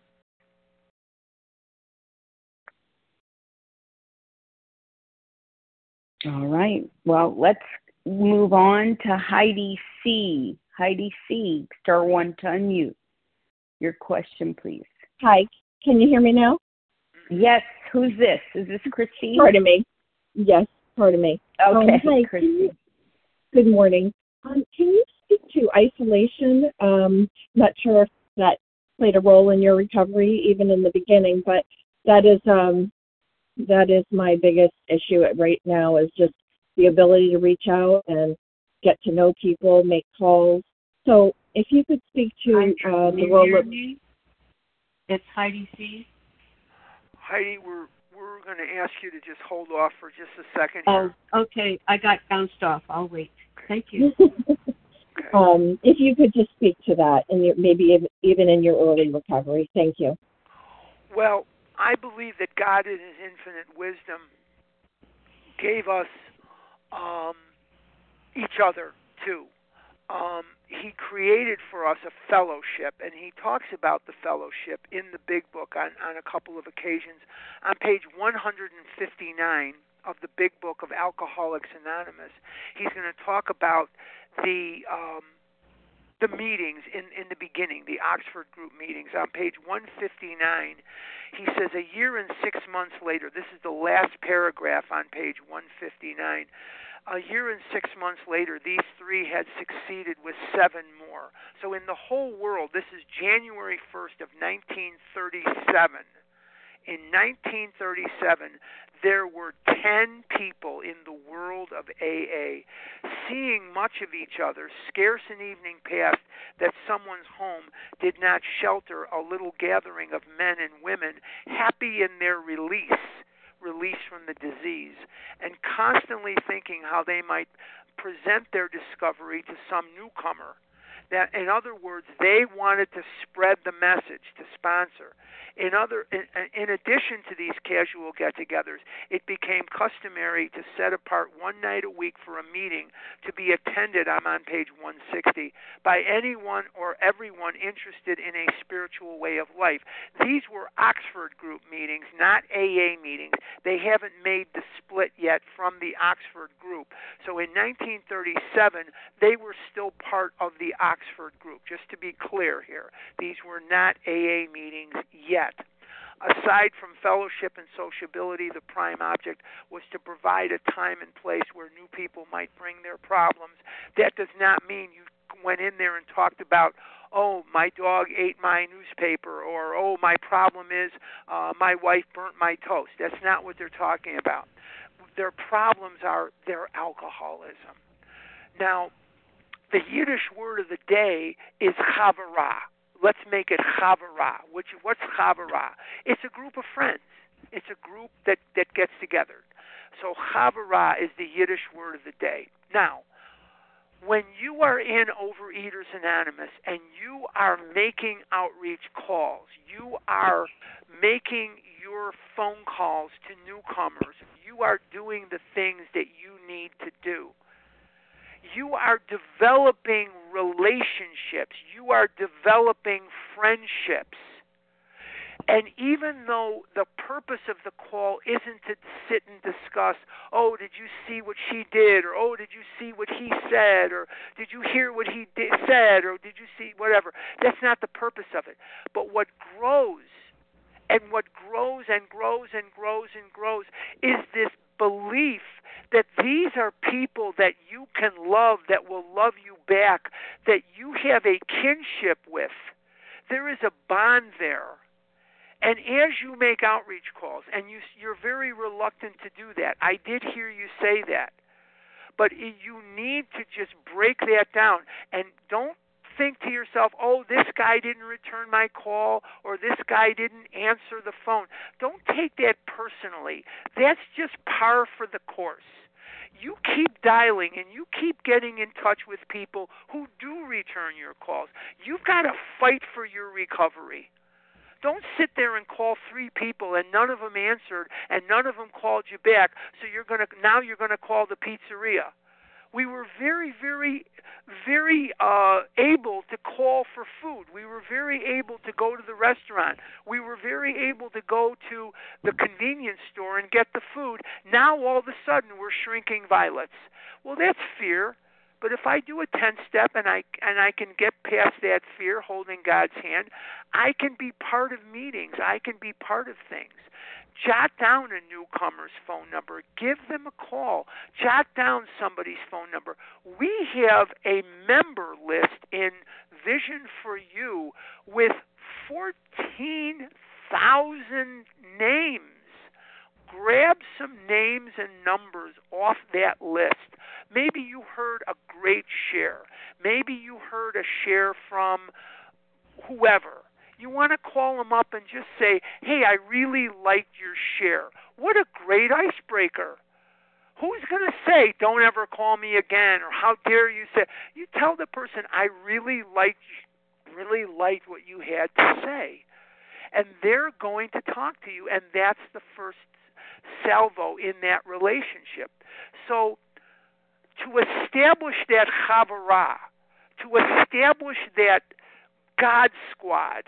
Speaker 1: All right. Well, let's move on to Heidi C. Heidi C., star 1 to unmute. Your question, please.
Speaker 7: Hi. Can you hear me now?
Speaker 1: Yes. Who's this? Is this Christine?
Speaker 7: Pardon me. Yes, pardon me.
Speaker 1: Okay,
Speaker 7: hi,
Speaker 1: Christine.
Speaker 7: Good morning. Can you speak to isolation? Not sure if that played a role in your recovery, even in the beginning, but that is my biggest issue right now, is just the ability to reach out and get to know people, make calls. So if you could speak to the role of...
Speaker 8: It's Heidi C.
Speaker 2: Heidi, we're going to ask you to just hold off for just a second
Speaker 8: here. Oh, okay. I got bounced off. I'll wait. Thank you.
Speaker 7: If you could just speak to that, and maybe even in your early recovery. Thank you.
Speaker 2: Well, I believe that God in His infinite wisdom gave us each other too. He created for us a fellowship, and He talks about the fellowship in the Big Book on a couple of occasions. On page 159 of the Big Book of Alcoholics Anonymous, He's going to talk about the meetings in the beginning, the Oxford group meetings. On page 159, he says, a year and 6 months later, this is the last paragraph on page 159, a year and 6 months later, these 3 had succeeded with 7 more. So in the whole world, this is January 1st of 1937. In 1937, there were 10 people in the world of AA seeing much of each other. Scarce an evening passed that someone's home did not shelter a little gathering of men and women happy in their release from the disease, and constantly thinking how they might present their discovery to some newcomer. That, in other words, they wanted to spread the message, to sponsor. In addition to these casual get-togethers, it became customary to set apart one night a week for a meeting to be attended, I'm on page 160, by anyone or everyone interested in a spiritual way of life. These were Oxford group meetings, not AA meetings. They haven't made the split yet from the Oxford group. So in 1937, they were still part of the Oxford group, just to be clear here. These were not AA meetings yet. Aside from fellowship and sociability, the prime object was to provide a time and place where new people might bring their problems. That does not mean you went in there and talked about, oh, my dog ate my newspaper, or, oh, my problem is my wife burnt my toast. That's not what they're talking about. Their problems are their alcoholism. Now, the Yiddish word of the day is chavara. Let's make it chavara. What's chavara? It's a group of friends. It's a group that gets together. So chavara is the Yiddish word of the day. Now, when you are in Overeaters Anonymous and you are making outreach calls, you are making your phone calls to newcomers, you are doing the things that you need to do. You are developing relationships. You are developing friendships. And even though the purpose of the call isn't to sit and discuss, oh, did you see what she did? Or, oh, did you see what he said? Or, did you hear what he said? Or, did you see whatever? That's not the purpose of it. But what grows, and what grows and grows and grows and grows, is this belief that these are people that you can love, that will love you back, that you have a kinship with. There is a bond there. And as you make outreach calls, and you're very reluctant to do that, I did hear you say that, but you need to just break that down, and don't think to yourself, oh, this guy didn't return my call, or this guy didn't answer the phone. Don't take that personally. That's just par for the course. You keep dialing and you keep getting in touch with people who do return your calls. You've got to fight for your recovery. Don't sit there and call 3 people and none of them answered and none of them called you back, so now you're going to call the pizzeria. We were very, very, very able to call for food. We were very able to go to the restaurant. We were very able to go to the convenience store and get the food. Now all of a sudden we're shrinking violets. Well, that's fear. But if I do a 10-step and I can get past that fear, holding God's hand, I can be part of meetings. I can be part of things. Jot down a newcomer's phone number. Give them a call. Jot down somebody's phone number. We have a member list in Vision for You with 14,000 names. Grab some names and numbers off that list. Maybe you heard a great share. Maybe you heard a share from whoever. You want to call them up and just say, hey, I really liked your share. What a great icebreaker. Who's going to say, don't ever call me again, or how dare you say? You tell the person, I really liked what you had to say. And they're going to talk to you, and that's the first salvo in that relationship. So to establish that chavara, to establish that God squad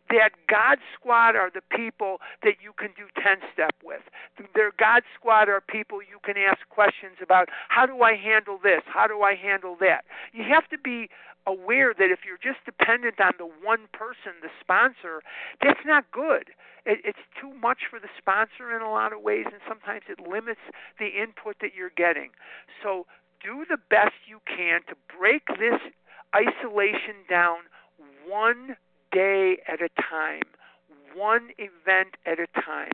Speaker 2: are the people that you can do 10-step with. Their God squad are people you can ask questions about, how do I handle this? How do I handle that? You have to be aware that if you're just dependent on the one person, the sponsor, that's not good. It's too much for the sponsor in a lot of ways, and sometimes it limits the input that you're getting. So do the best you can to break this isolation down one day at a time, one event at a time.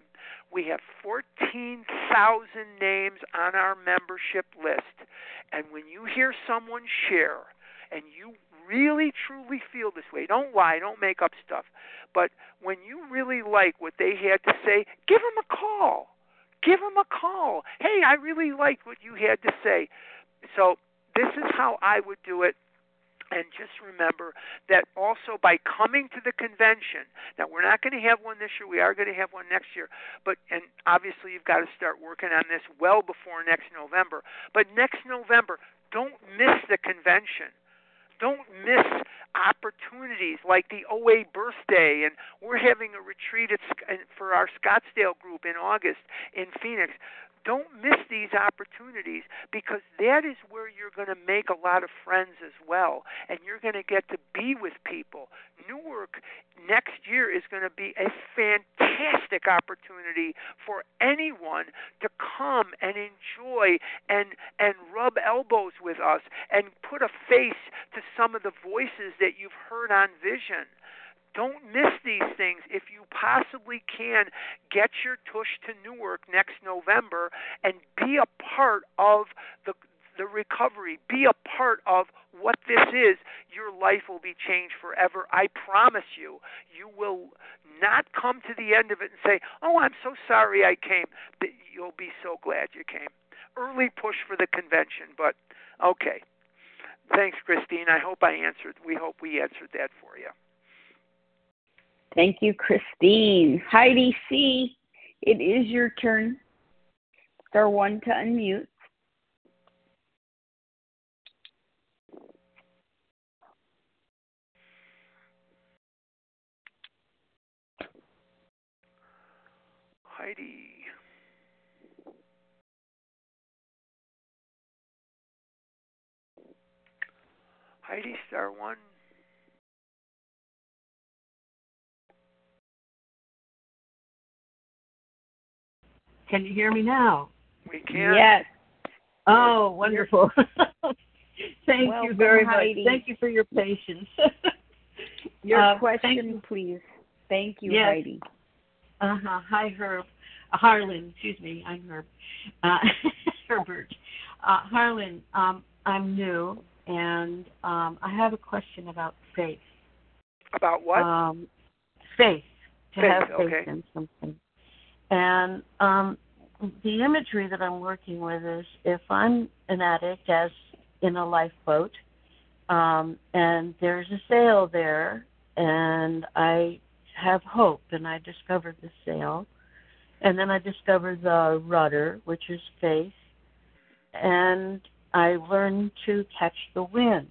Speaker 2: We have 14,000 names on our membership list. And when you hear someone share, and you really, truly feel this way, don't lie, don't make up stuff, but when you really like what they had to say, give them a call. Give them a call. Hey, I really liked what you had to say. So this is how I would do it. And just remember that also by coming to the convention, now we're not going to have one this year, we are going to have one next year, and obviously you've got to start working on this well before next November. But next November, don't miss the convention. Don't miss opportunities like the OA birthday, and we're having a retreat for our Scottsdale group in August in Phoenix. Don't miss these opportunities, because that is where you're going to make a lot of friends as well, and you're going to get to be with people. Newark next year is going to be a fantastic opportunity for anyone to come and enjoy and rub elbows with us and put a face to some of the voices that you've heard on Vision. Don't miss these things. If you possibly can, get your tush to Newark next November and be a part of the recovery. Be a part of what this is. Your life will be changed forever. I promise you. You will not come to the end of it and say, oh, I'm so sorry I came. You'll be so glad you came. Early push for the convention, but okay. Thanks, Christine. We hope we answered that for you.
Speaker 1: Thank you, Christine. Heidi C., it is your turn. Star 1 to unmute.
Speaker 2: Heidi. Heidi, Star 1.
Speaker 8: Can you hear me now?
Speaker 2: We can.
Speaker 1: Yes.
Speaker 8: Oh, wonderful. Thank
Speaker 1: Welcome,
Speaker 8: you very
Speaker 1: Heidi.
Speaker 8: much. Thank you for your patience.
Speaker 1: Your question, please. Thank you,
Speaker 8: yes.
Speaker 1: Heidi.
Speaker 8: Hi, Herb. Harlan, excuse me. I'm Herb. Herbert. Harlan, I'm new, and I have a question about faith.
Speaker 2: About what?
Speaker 8: Faith. To
Speaker 2: faith,
Speaker 8: have faith
Speaker 2: okay.
Speaker 8: in something. And the imagery that I'm working with is if I'm an addict, as in a lifeboat, and there's a sail there, and I have hope, and I discover the sail, and then I discover the rudder, which is faith, and I learn to catch the wind.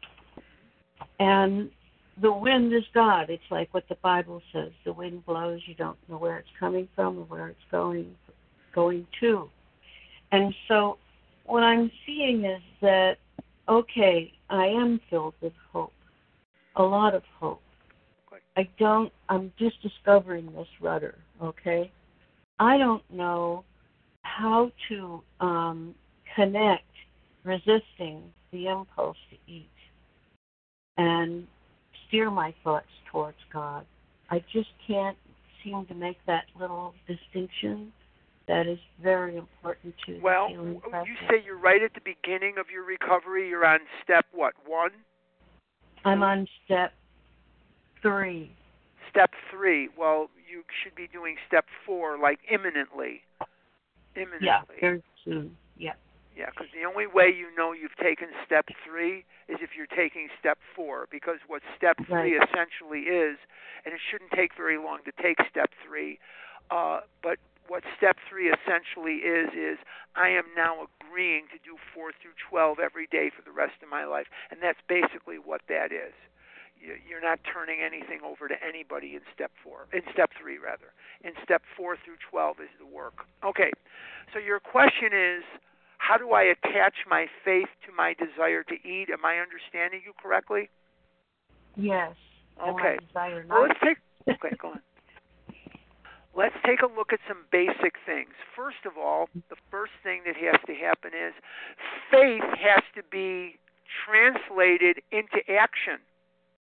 Speaker 8: And the wind is God. It's like what the Bible says. The wind blows, you don't know where it's coming from or where it's going to. And so what I'm seeing is that, okay, I am filled with hope, a lot of hope. I'm just discovering this rudder, okay? I don't know how to connect resisting the impulse to eat and steer my thoughts towards God. I just can't seem to make that little distinction that is very important to
Speaker 2: Well,
Speaker 8: the healing process.
Speaker 2: You say you're right at the beginning of your recovery. You're on step, what, 1?
Speaker 8: I'm on step 3.
Speaker 2: Step 3. Well, you should be doing step 4, like imminently.
Speaker 8: Yeah, very soon. Yeah.
Speaker 2: Yeah, because the only way you know you've taken step 3 is if you're taking step 4, because what step 3 essentially is, and it shouldn't take very long to take step 3, but what step 3 essentially is I am now agreeing to do 4 through 12 every day for the rest of my life, and that's basically what that is. You're not turning anything over to anybody in step 3 rather. In step 4 through 12 is the work. Okay, so your question is, how do I attach my faith to my desire to eat? Am I understanding you correctly?
Speaker 8: Yes.
Speaker 2: Okay.
Speaker 8: Well,
Speaker 2: okay, go on. Let's take a look at some basic things. First of all, the first thing that has to happen is faith has to be translated into action.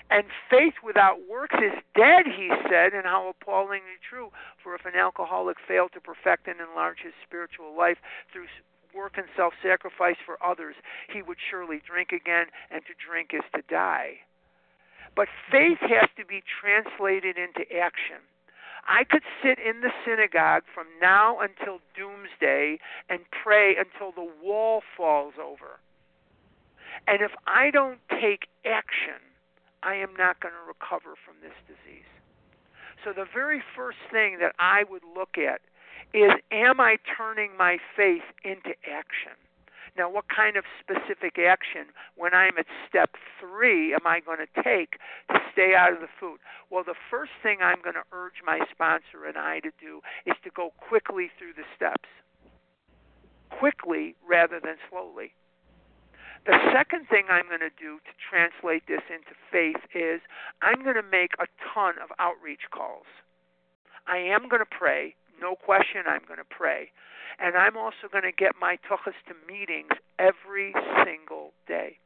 Speaker 2: And faith without works is dead, he said, and how appallingly true. For if an alcoholic failed to perfect and enlarge his spiritual life through work and self-sacrifice for others, he would surely drink again, and to drink is to die. But faith has to be translated into action. I could sit in the synagogue from now until doomsday and pray until the wall falls over. And if I don't take action, I am not going to recover from this disease. So the very first thing that I would look at is, am I turning my faith into action? Now, what kind of specific action, when I'm at step 3, am I going to take to stay out of the food? Well, the first thing I'm going to urge my sponsor and I to do is to go quickly through the steps. Quickly rather than slowly. The second thing I'm going to do to translate this into faith is I'm going to make a ton of outreach calls. I am going to pray. No question I'm going to pray. And I'm also going to get my tuchus to meetings every single day.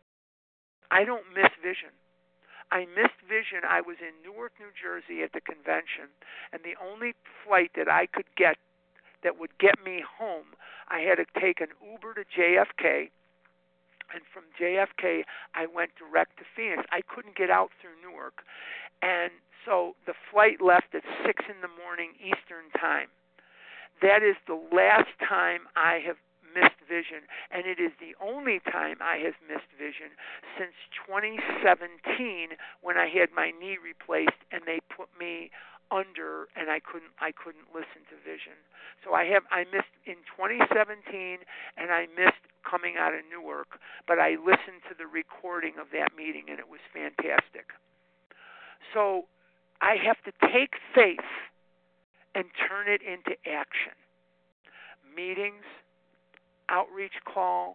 Speaker 2: I don't miss vision. I missed vision. I was in Newark, New Jersey at the convention, and the only flight that I could get that would get me home, I had to take an Uber to JFK, and from JFK I went direct to Phoenix. I couldn't get out through Newark, and so the flight left at 6 in the morning Eastern Time. That is the last time I have missed vision, and it is the only time I have missed vision since 2017 when I had my knee replaced and they put me under and I couldn't listen to vision. So I missed in 2017 and I missed coming out of Newark, but I listened to the recording of that meeting and it was fantastic. So I have to take faith and turn it into action. Meetings, outreach calls,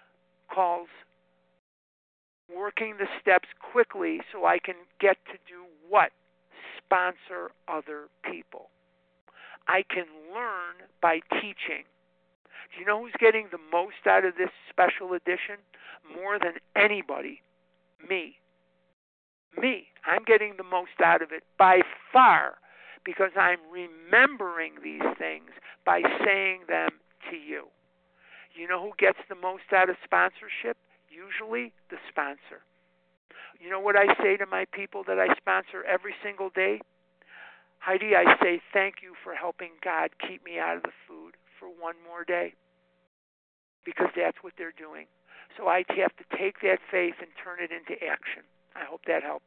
Speaker 2: working the steps quickly so I can get to do what? Sponsor other people. I can learn by teaching. Do you know who's getting the most out of this special edition? More than anybody, me. Me. I'm getting the most out of it by far, because I'm remembering these things by saying them to you. You know who gets the most out of sponsorship? Usually the sponsor. You know what I say to my people that I sponsor every single day? Heidi, I say thank you for helping God keep me out of the food for one more day, because that's what they're doing. So I have to take that faith and turn it into action. I hope that helps.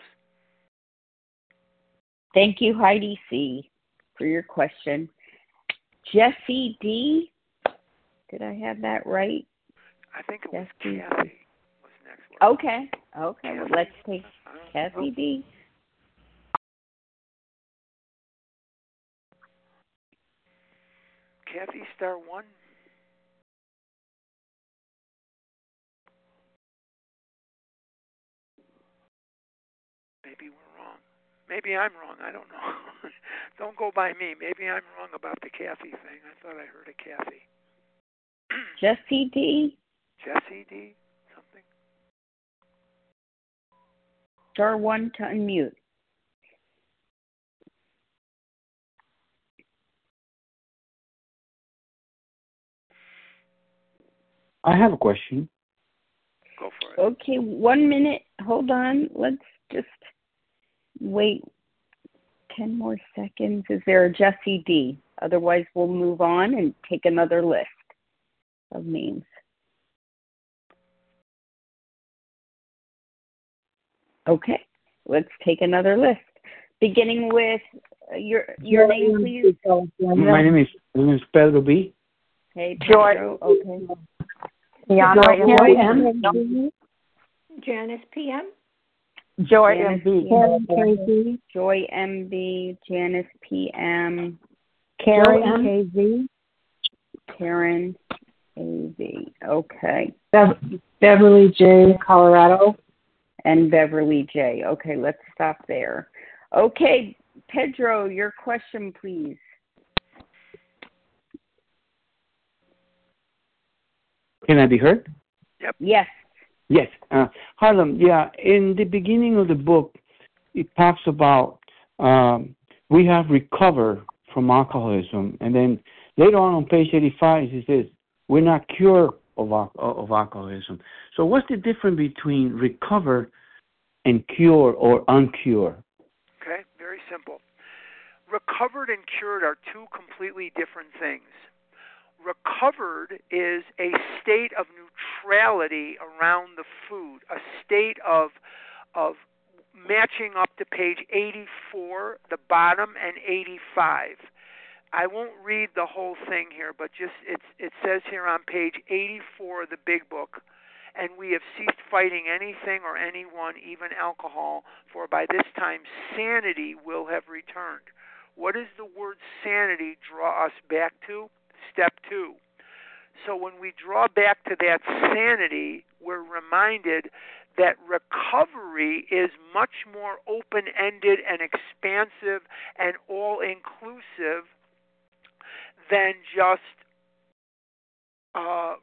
Speaker 1: Thank you, Heidi C., for your question. Jessie D., did I have that right?
Speaker 2: I think it was
Speaker 1: Jessie.
Speaker 2: Kathy was next one.
Speaker 1: Okay. Well, let's take Kathy D.
Speaker 2: Kathy, star 1. Maybe we're wrong. Maybe I'm wrong. I don't know. Don't go by me. Maybe I'm wrong about the Kathy thing. I thought I heard a Kathy.
Speaker 1: Jessie D.
Speaker 2: Jessie D. Something.
Speaker 1: Star 1 to unmute.
Speaker 11: I have a question.
Speaker 2: Go for it.
Speaker 1: Okay, 1 minute. Hold on. Let's just wait 10 more seconds. Is there a Jessie D? Otherwise, we'll move on and take another list of names. Okay, let's take another list. Beginning with your name, please.
Speaker 11: My name is Pedro B.
Speaker 1: Hey, Pedro. Okay.
Speaker 12: Janice PM.
Speaker 10: Joy MB.
Speaker 1: Joy MB. Janice PM.
Speaker 10: Karen KZ.
Speaker 1: Karen AV. Okay.
Speaker 10: Beverly J. Colorado.
Speaker 1: And Beverly J. Okay, let's stop there. Okay, Pedro, your question, please.
Speaker 11: Can I be heard?
Speaker 2: Yep.
Speaker 1: Yes.
Speaker 11: Yes, Harlem. Yeah, in the beginning of the book, it talks about we have recovered from alcoholism, and then later on page 85, it says we're not cured of alcoholism. So, what's the difference between recover and cure or uncure?
Speaker 2: Okay, very simple. Recovered and cured are two completely different things. Recovered is a state of neutrality around the food, a state of matching up to page 84, the bottom, and 85. I won't read the whole thing here, but just it says here on page 84 of the big book, and we have ceased fighting anything or anyone, even alcohol, for by this time sanity will have returned. What does the word sanity draw us back to? Step 2. So when we draw back to that sanity, we're reminded that recovery is much more open-ended and expansive and all-inclusive than just a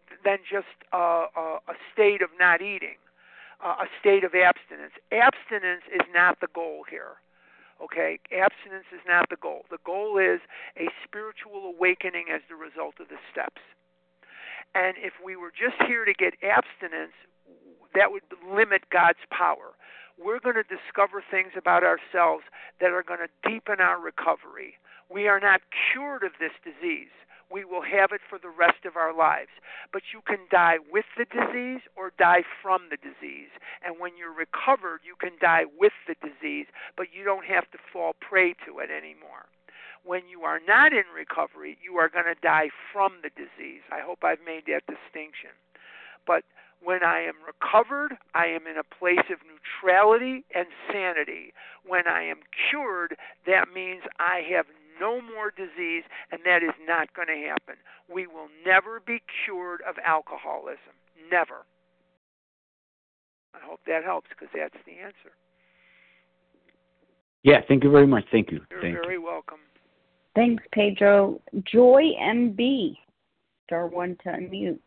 Speaker 2: state of not eating, a state of abstinence. Abstinence is not the goal here. Okay, abstinence is not the goal. The goal is a spiritual awakening as the result of the steps. And if we were just here to get abstinence, that would limit God's power. We're going to discover things about ourselves that are going to deepen our recovery. We are not cured of this disease. We will have it for the rest of our lives. But you can die with the disease or die from the disease. And when you're recovered, you can die with the disease, but you don't have to fall prey to it anymore. When you are not in recovery, you are going to die from the disease. I hope I've made that distinction. But when I am recovered, I am in a place of neutrality and sanity. When I am cured, that means I have no more disease, and that is not going to happen. We will never be cured of alcoholism. Never. I hope that helps, because that's the answer.
Speaker 11: Yeah, thank you very much. Thank you.
Speaker 2: You're very welcome.
Speaker 1: Thanks, Pedro. Joy MB, *1 to unmute.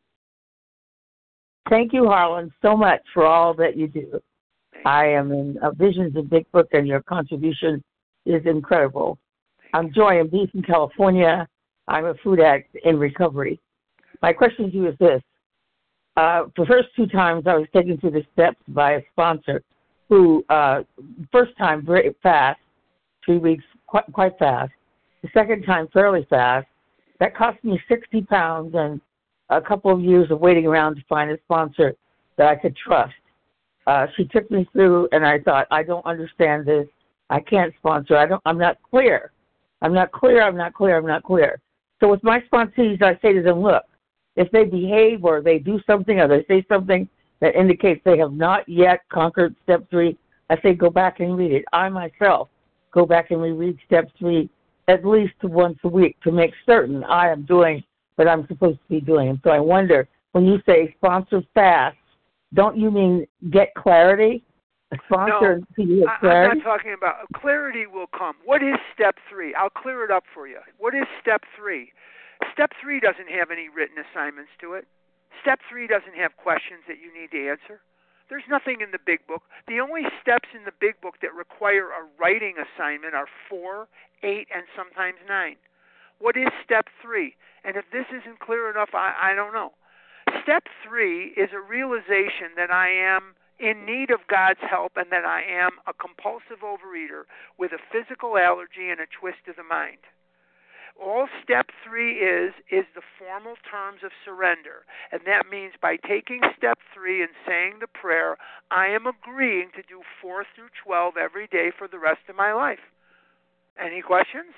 Speaker 12: Thank you, Harlan, so much for all that you do. I am in Visions of Big Book, and your contribution is incredible. I'm Joy MB from California. I'm a food addict in recovery. My question to you is this. The first 2 times I was taken through the steps by a sponsor who, first time very fast, 3 weeks, quite fast. The second time fairly fast. That cost me 60 pounds and a couple of years of waiting around to find a sponsor that I could trust. She took me through, and I thought, I don't understand this. I can't sponsor. I'm not clear. I'm not clear. So with my sponsees, I say to them, look, if they behave or they do something or they say something that indicates they have not yet conquered step 3, I say go back and read it. I myself go back and reread step 3 at least once a week to make certain I am doing what I'm supposed to be doing. And so I wonder, when you say sponsor fast, don't you mean get clarity? A sponsor
Speaker 2: no,
Speaker 12: to you clarity?
Speaker 2: I'm not talking about clarity will come. What is step 3? I'll clear it up for you. What is step 3? Step 3 doesn't have any written assignments to it. Step 3 doesn't have questions that you need to answer. There's nothing in the big book. The only steps in the big book that require a writing assignment are 4, 8, and sometimes 9. What is step 3? And if this isn't clear enough, I don't know. Step 3 is a realization that I am in need of God's help and that I am a compulsive overeater with a physical allergy and a twist of the mind. All step 3 is the formal terms of surrender. And that means by taking step 3 and saying the prayer, I am agreeing to do 4 through 12 every day for the rest of my life. Any questions?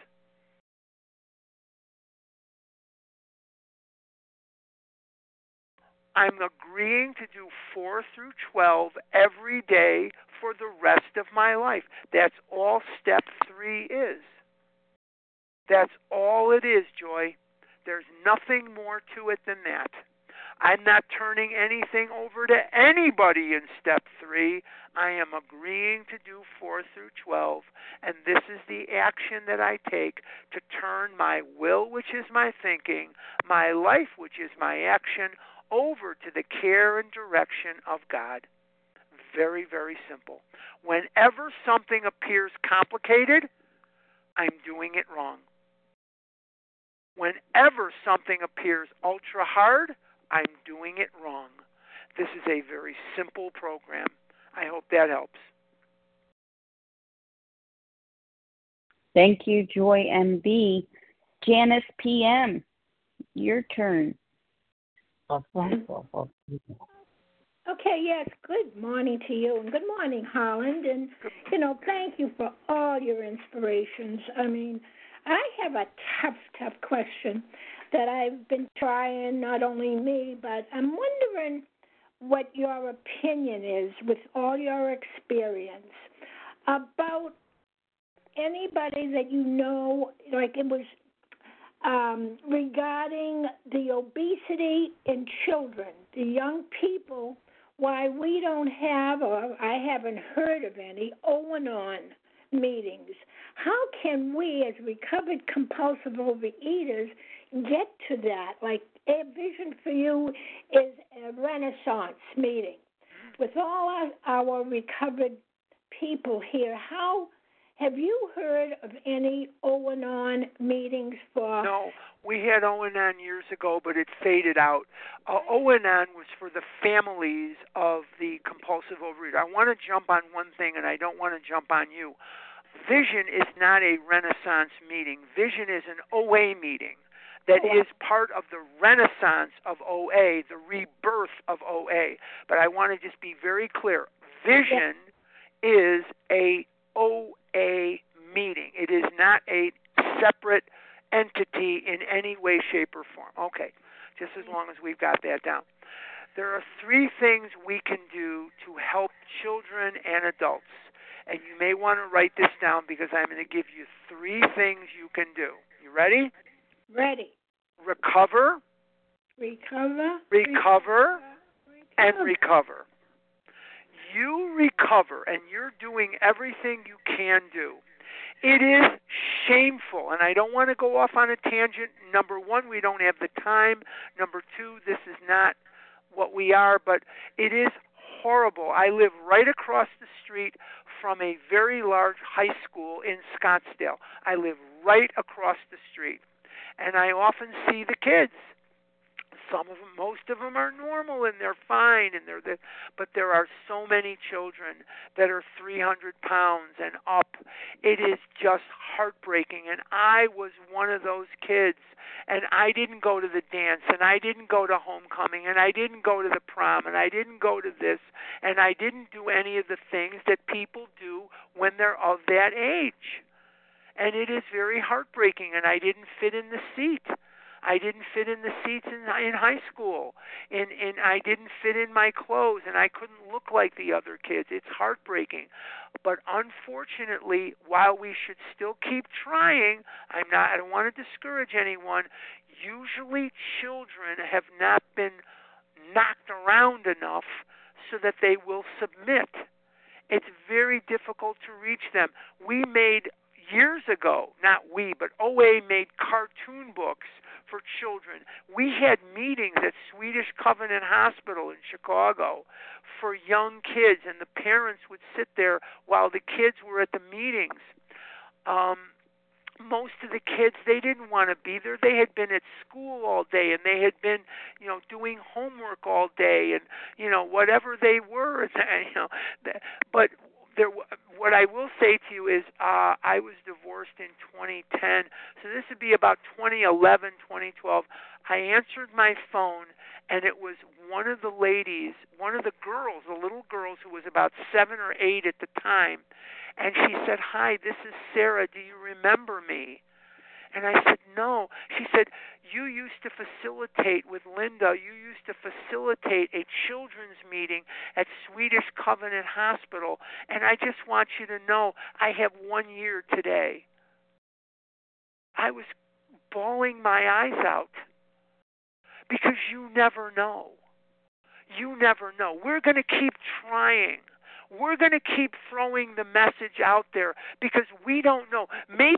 Speaker 2: I'm agreeing to do 4 through 12 every day for the rest of my life. That's all step 3 is. That's all it is, Joy. There's nothing more to it than that. I'm not turning anything over to anybody in step 3. I am agreeing to do 4 through 12, and this is the action that I take to turn my will, which is my thinking, my life, which is my action, over to the care and direction of God. Very, very simple. Whenever something appears complicated, I'm doing it wrong. Whenever something appears ultra hard, I'm doing it wrong. This is a very simple program. I hope that helps.
Speaker 1: Thank you, Joy MB. Janice PM, your turn.
Speaker 13: Okay, yes, good morning to you, and good morning, Holland. And, thank you for all your inspirations. I mean, I have a tough question that I've been trying, not only me, but I'm wondering what your opinion is with all your experience about anybody that you know, like it was regarding the obesity in children, the young people, why we don't have, or I haven't heard of any, O&On meetings. How can we, as recovered compulsive overeaters, get to that? Like, a vision for you is a Renaissance meeting. With all our recovered people here, how have you heard of any O&On meetings for?
Speaker 2: No, we had O&On years ago, but it faded out. O&On was for the families of the compulsive overeater. I want to jump on one thing, and I don't want to jump on you. Vision is not a Renaissance meeting. Vision is an OA meeting that is part of the renaissance of OA, the rebirth of OA. But I want to just be very clear. Vision is a OA meeting. It is not a separate entity in any way, shape, or form. Okay, just as long as we've got that down. There are 3 things we can do to help children and adults. And you may want to write this down because I'm going to give you 3 things you can do. You ready?
Speaker 13: Ready.
Speaker 2: Recover.
Speaker 13: Recover.
Speaker 2: Recover. And recover. You recover, and you're doing everything you can do. It is shameful, and I don't want to go off on a tangent. Number 1, we don't have the time. Number 2, this is not what we are, but it is horrible. I live right across the street from a very large high school in Scottsdale. I live right across the street, and I often see the kids. Some of them, most of them are normal and they're fine, and but there are so many children that are 300 pounds and up. It is just heartbreaking, and I was one of those kids, and I didn't go to the dance, and I didn't go to homecoming, and I didn't go to the prom, and I didn't go to this, and I didn't do any of the things that people do when they're of that age. And it is very heartbreaking, and I didn't fit in the seat. I didn't fit in the seats in high school, and I didn't fit in my clothes, and I couldn't look like the other kids. It's heartbreaking. But unfortunately, while we should still keep trying, I don't want to discourage anyone. Usually children have not been knocked around enough so that they will submit. It's very difficult to reach them. We made years ago, not we, but OA made cartoon books for children. We had meetings at Swedish Covenant Hospital in Chicago for young kids, and the parents would sit there while the kids were at the meetings. Most of the kids, they didn't want to be there. They had been at school all day, and they had been, doing homework all day, and, whatever they were, but what I will say to you is I was divorced in 2010, so this would be about 2011, 2012. I answered my phone, and it was one of the ladies, one of the girls, the little girls who was about 7 or 8 at the time, and she said, "Hi, this is Sarah. Do you remember me?" And I said, "No." She said, "You used to facilitate with Linda. You used to facilitate a children's meeting at Swedish Covenant Hospital. And I just want you to know I have 1 year today." I was bawling my eyes out because you never know. You never know. We're going to keep trying. We're going to keep throwing the message out there because we don't know. Maybe today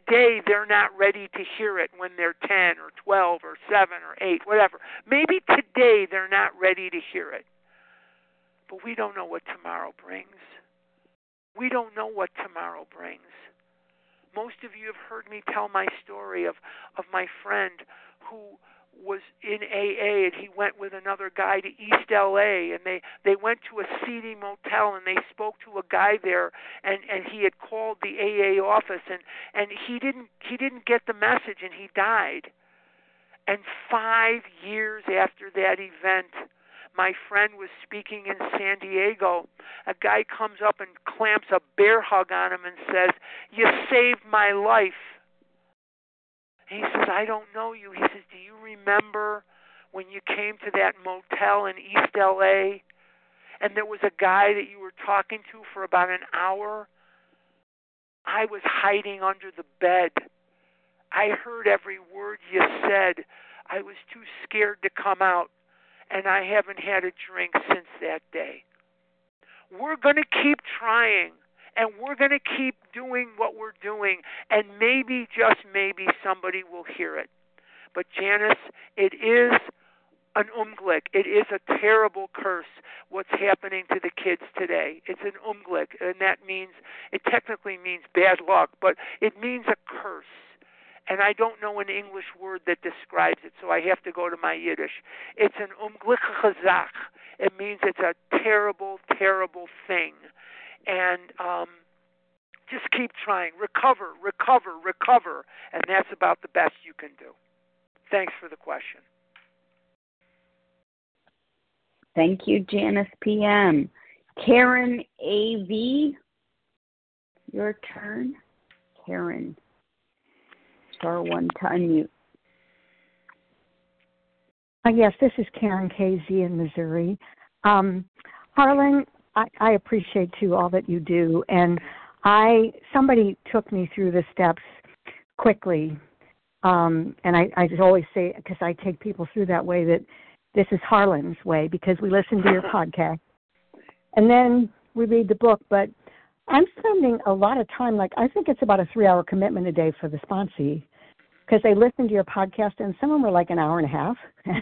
Speaker 2: today they're not ready to hear it when they're 10 or 12 or 7 or 8, whatever. Maybe today they're not ready to hear it. But we don't know what tomorrow brings. We don't know what tomorrow brings. Most of you have heard me tell my story of my friend who was in AA, and he went with another guy to East LA, and they went to a seedy motel, and they spoke to a guy there, and he had called the AA office, and he didn't get the message, and he died. And 5 years after that event, my friend was speaking in San Diego. A guy comes up and clamps a bear hug on him and says, "You saved my life." And he says, "I don't know you." He says, "Do you remember when you came to that motel in East LA and there was a guy that you were talking to for about an hour? I was hiding under the bed. I heard every word you said. I was too scared to come out, and I haven't had a drink since that day." We're going to keep trying, and we're going to keep doing what we're doing, and maybe, just maybe, somebody will hear it. But Janice, it is an Unglück. It is a terrible curse what's happening to the kids today. It's an Unglück, and that means, it technically means bad luck, but it means a curse. And I don't know an English word that describes it, so I have to go to my Yiddish. It's an unglückliche Sache. It means it's a terrible, terrible thing. And just keep trying. Recover, recover, recover. And that's about the best you can do. Thanks for the question.
Speaker 1: Thank you, Janice PM. Karen AV, your turn. Karen. Star one to unmute.
Speaker 14: Yes, this is Karen KZ in Missouri. Harlan, I appreciate too all that you do, and somebody took me through the steps quickly, and I just always say, because I take people through that way, that this is Harlan's way, because we listen to your podcast, and then we read the book. But I'm spending a lot of time, like I think it's about a 3-hour commitment a day for the sponsee, because they listen to your podcast, and some of them are like an hour and a half.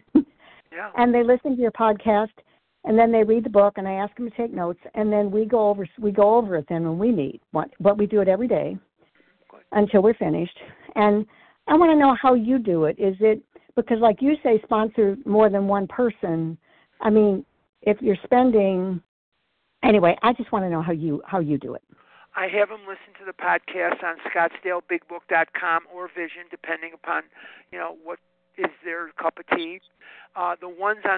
Speaker 2: Yeah.
Speaker 14: And they listen to your podcast, and then they read the book, and I ask them to take notes, and then we go over it then when we meet. But we do it every day until we're finished. And I want to know how you do it. Is it because, like you say, sponsor more than one person? I mean, if you're spending anyway, I just want to know how you do it.
Speaker 2: I have them listen to the podcast on ScottsdaleBigBook.com or Vision, depending upon, what is their cup of tea. The ones on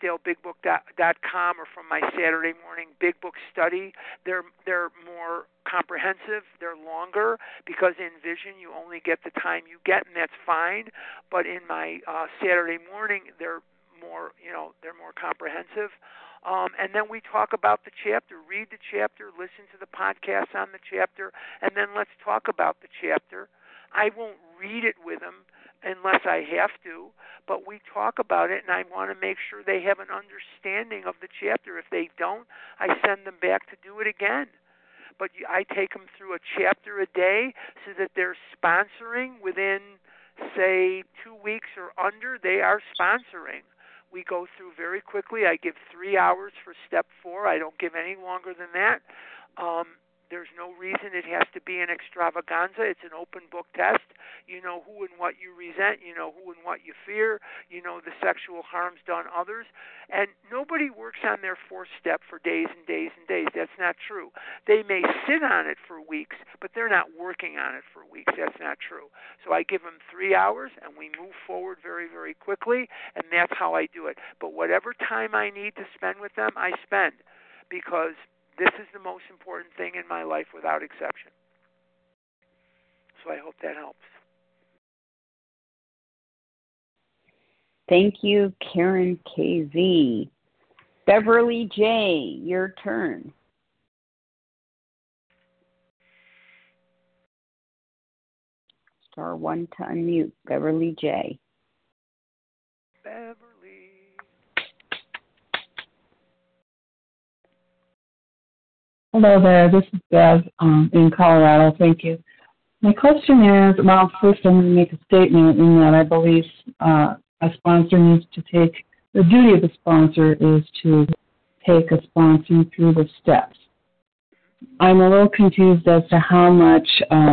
Speaker 2: ScottsdaleBigBook.com are from my Saturday morning Big Book study. They're more comprehensive. They're longer because in Vision you only get the time you get, and that's fine. But in my Saturday morning, they're more, they're more comprehensive. And then we talk about the chapter, read the chapter, listen to the podcast on the chapter, and then let's talk about the chapter. I won't read it with them unless I have to, but we talk about it, and I want to make sure they have an understanding of the chapter. If they don't, I send them back to do it again. But I take them through a chapter a day so that they're sponsoring within, say, 2 weeks or under, they are sponsoring. We go through very quickly. I give 3 hours for step 4. I don't give any longer than that. There's no reason it has to be an extravaganza. It's an open book test. You know who and what you resent. You know who and what you fear. You know the sexual harms done others. And nobody works on their 4th step for days and days and days. That's not true. They may sit on it for weeks, but they're not working on it for weeks. That's not true. So I give them 3 hours, and we move forward very, very quickly, and that's how I do it. But whatever time I need to spend with them, I spend, because this is the most important thing in my life without exception. So I hope that helps.
Speaker 1: Thank you, Karen KZ. Beverly J., your turn. Star one to unmute. Beverly J.
Speaker 2: Beverly.
Speaker 15: Hello there, this is Bev in Colorado. Thank you. My question is, well, first I'm going to make a statement in that I believe a sponsor needs to take, the duty of the sponsor is to take a sponsee through the steps. I'm a little confused as to how much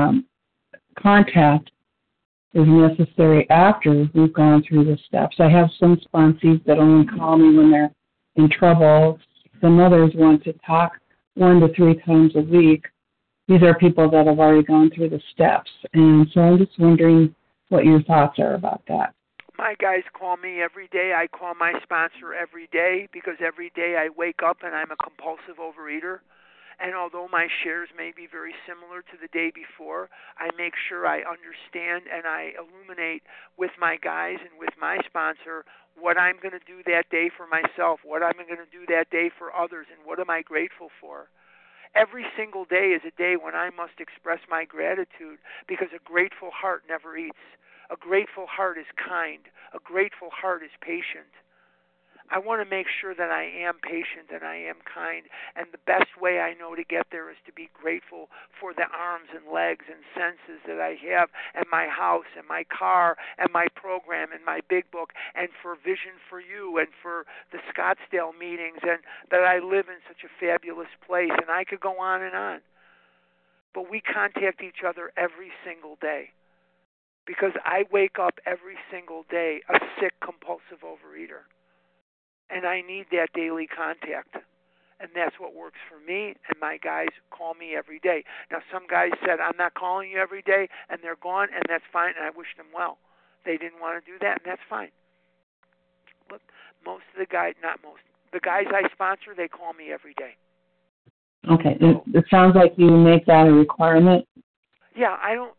Speaker 15: contact is necessary after we've gone through the steps. I have some sponsees that only call me when they're in trouble. Some others want to talk 1 to 3 times a week. These are people that have already gone through the steps. And so I'm just wondering what your thoughts are about that.
Speaker 2: My guys call me every day. I call my sponsor every day because every day I wake up and I'm a compulsive overeater. And although my shares may be very similar to the day before, I make sure I understand and I illuminate with my guys and with my sponsor what I'm going to do that day for myself, what I'm going to do that day for others, and what am I grateful for. Every single day is a day when I must express my gratitude because a grateful heart never eats. A grateful heart is kind. A grateful heart is patient. I want to make sure that I am patient and I am kind, and the best way I know to get there is to be grateful for the arms and legs and senses that I have, and my house and my car and my program and my big book, and for Vision for You and for the Scottsdale meetings, and that I live in such a fabulous place, and I could go on and on. But we contact each other every single day because I wake up every single day a sick, compulsive overeater. And I need that daily contact. And that's what works for me, and my guys call me every day. Now, some guys said, I'm not calling you every day, and they're gone, and that's fine, and I wish them well. They didn't want to do that, and that's fine. But most of the guys, not most, the guys I sponsor, they call me every day.
Speaker 15: Okay. It sounds like you make that a requirement.
Speaker 2: Yeah, I don't,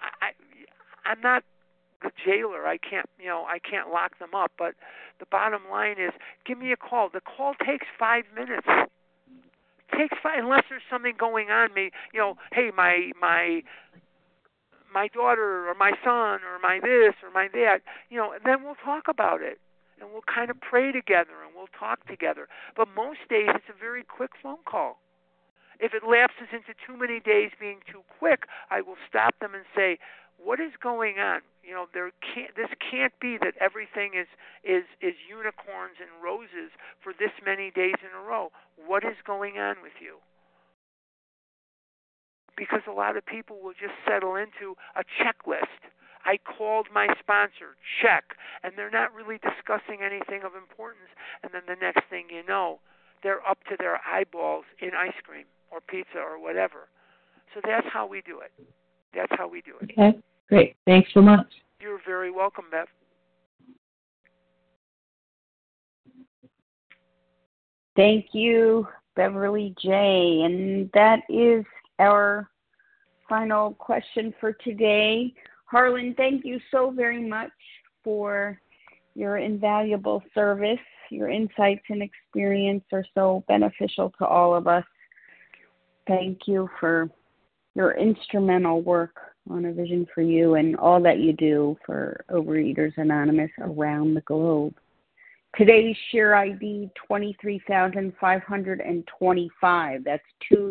Speaker 2: I'm not the jailer. I can't lock them up. But the bottom line is, give me a call. The call takes 5 minutes. Takes 5, unless there's something going on. Hey, my daughter or my son or my this or my that. Then we'll talk about it, and we'll kind of pray together and we'll talk together. But most days it's a very quick phone call. If it lapses into too many days being too quick, I will stop them and say, what is going on? This can't be that everything is unicorns and roses for this many days in a row. What is going on with you? Because a lot of people will just settle into a checklist. I called my sponsor, check, and they're not really discussing anything of importance. And then the next thing you know, they're up to their eyeballs in ice cream or pizza or whatever. So that's how we do it. That's how we do it.
Speaker 15: Okay, great. Thanks so much.
Speaker 2: You're very welcome, Bev.
Speaker 1: Thank you, Beverly J. And that is our final question for today. Harlan, thank you so very much for your invaluable service. Your insights and experience are so beneficial to all of us. Thank you for your instrumental work on A Vision for You and all that you do for Overeaters Anonymous around the globe. Today's share ID 23,525. That's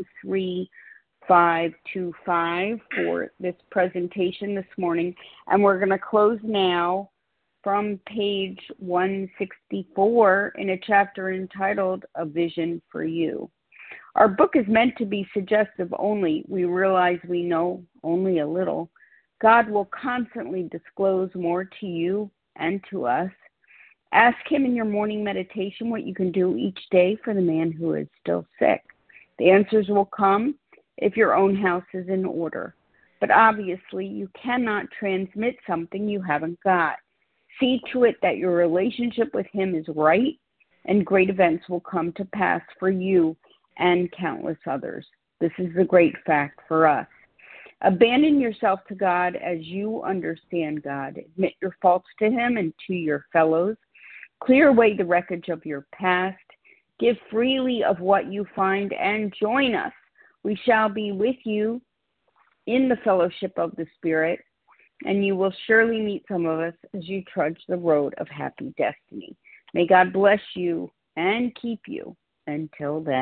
Speaker 1: 23525 for this presentation this morning. And we're going to close now from page 164 in a chapter entitled A Vision for You. Our book is meant to be suggestive only. We realize we know only a little. God will constantly disclose more to you and to us. Ask Him in your morning meditation what you can do each day for the man who is still sick. The answers will come if your own house is in order. But obviously, you cannot transmit something you haven't got. See to it that your relationship with Him is right, and great events will come to pass for you and countless others. This is the great fact for us. Abandon yourself to God as you understand God. Admit your faults to Him and to your fellows. Clear away the wreckage of your past. Give freely of what you find and join us. We shall be with you in the fellowship of the Spirit, and you will surely meet some of us as you trudge the road of happy destiny. May God bless you and keep you until then.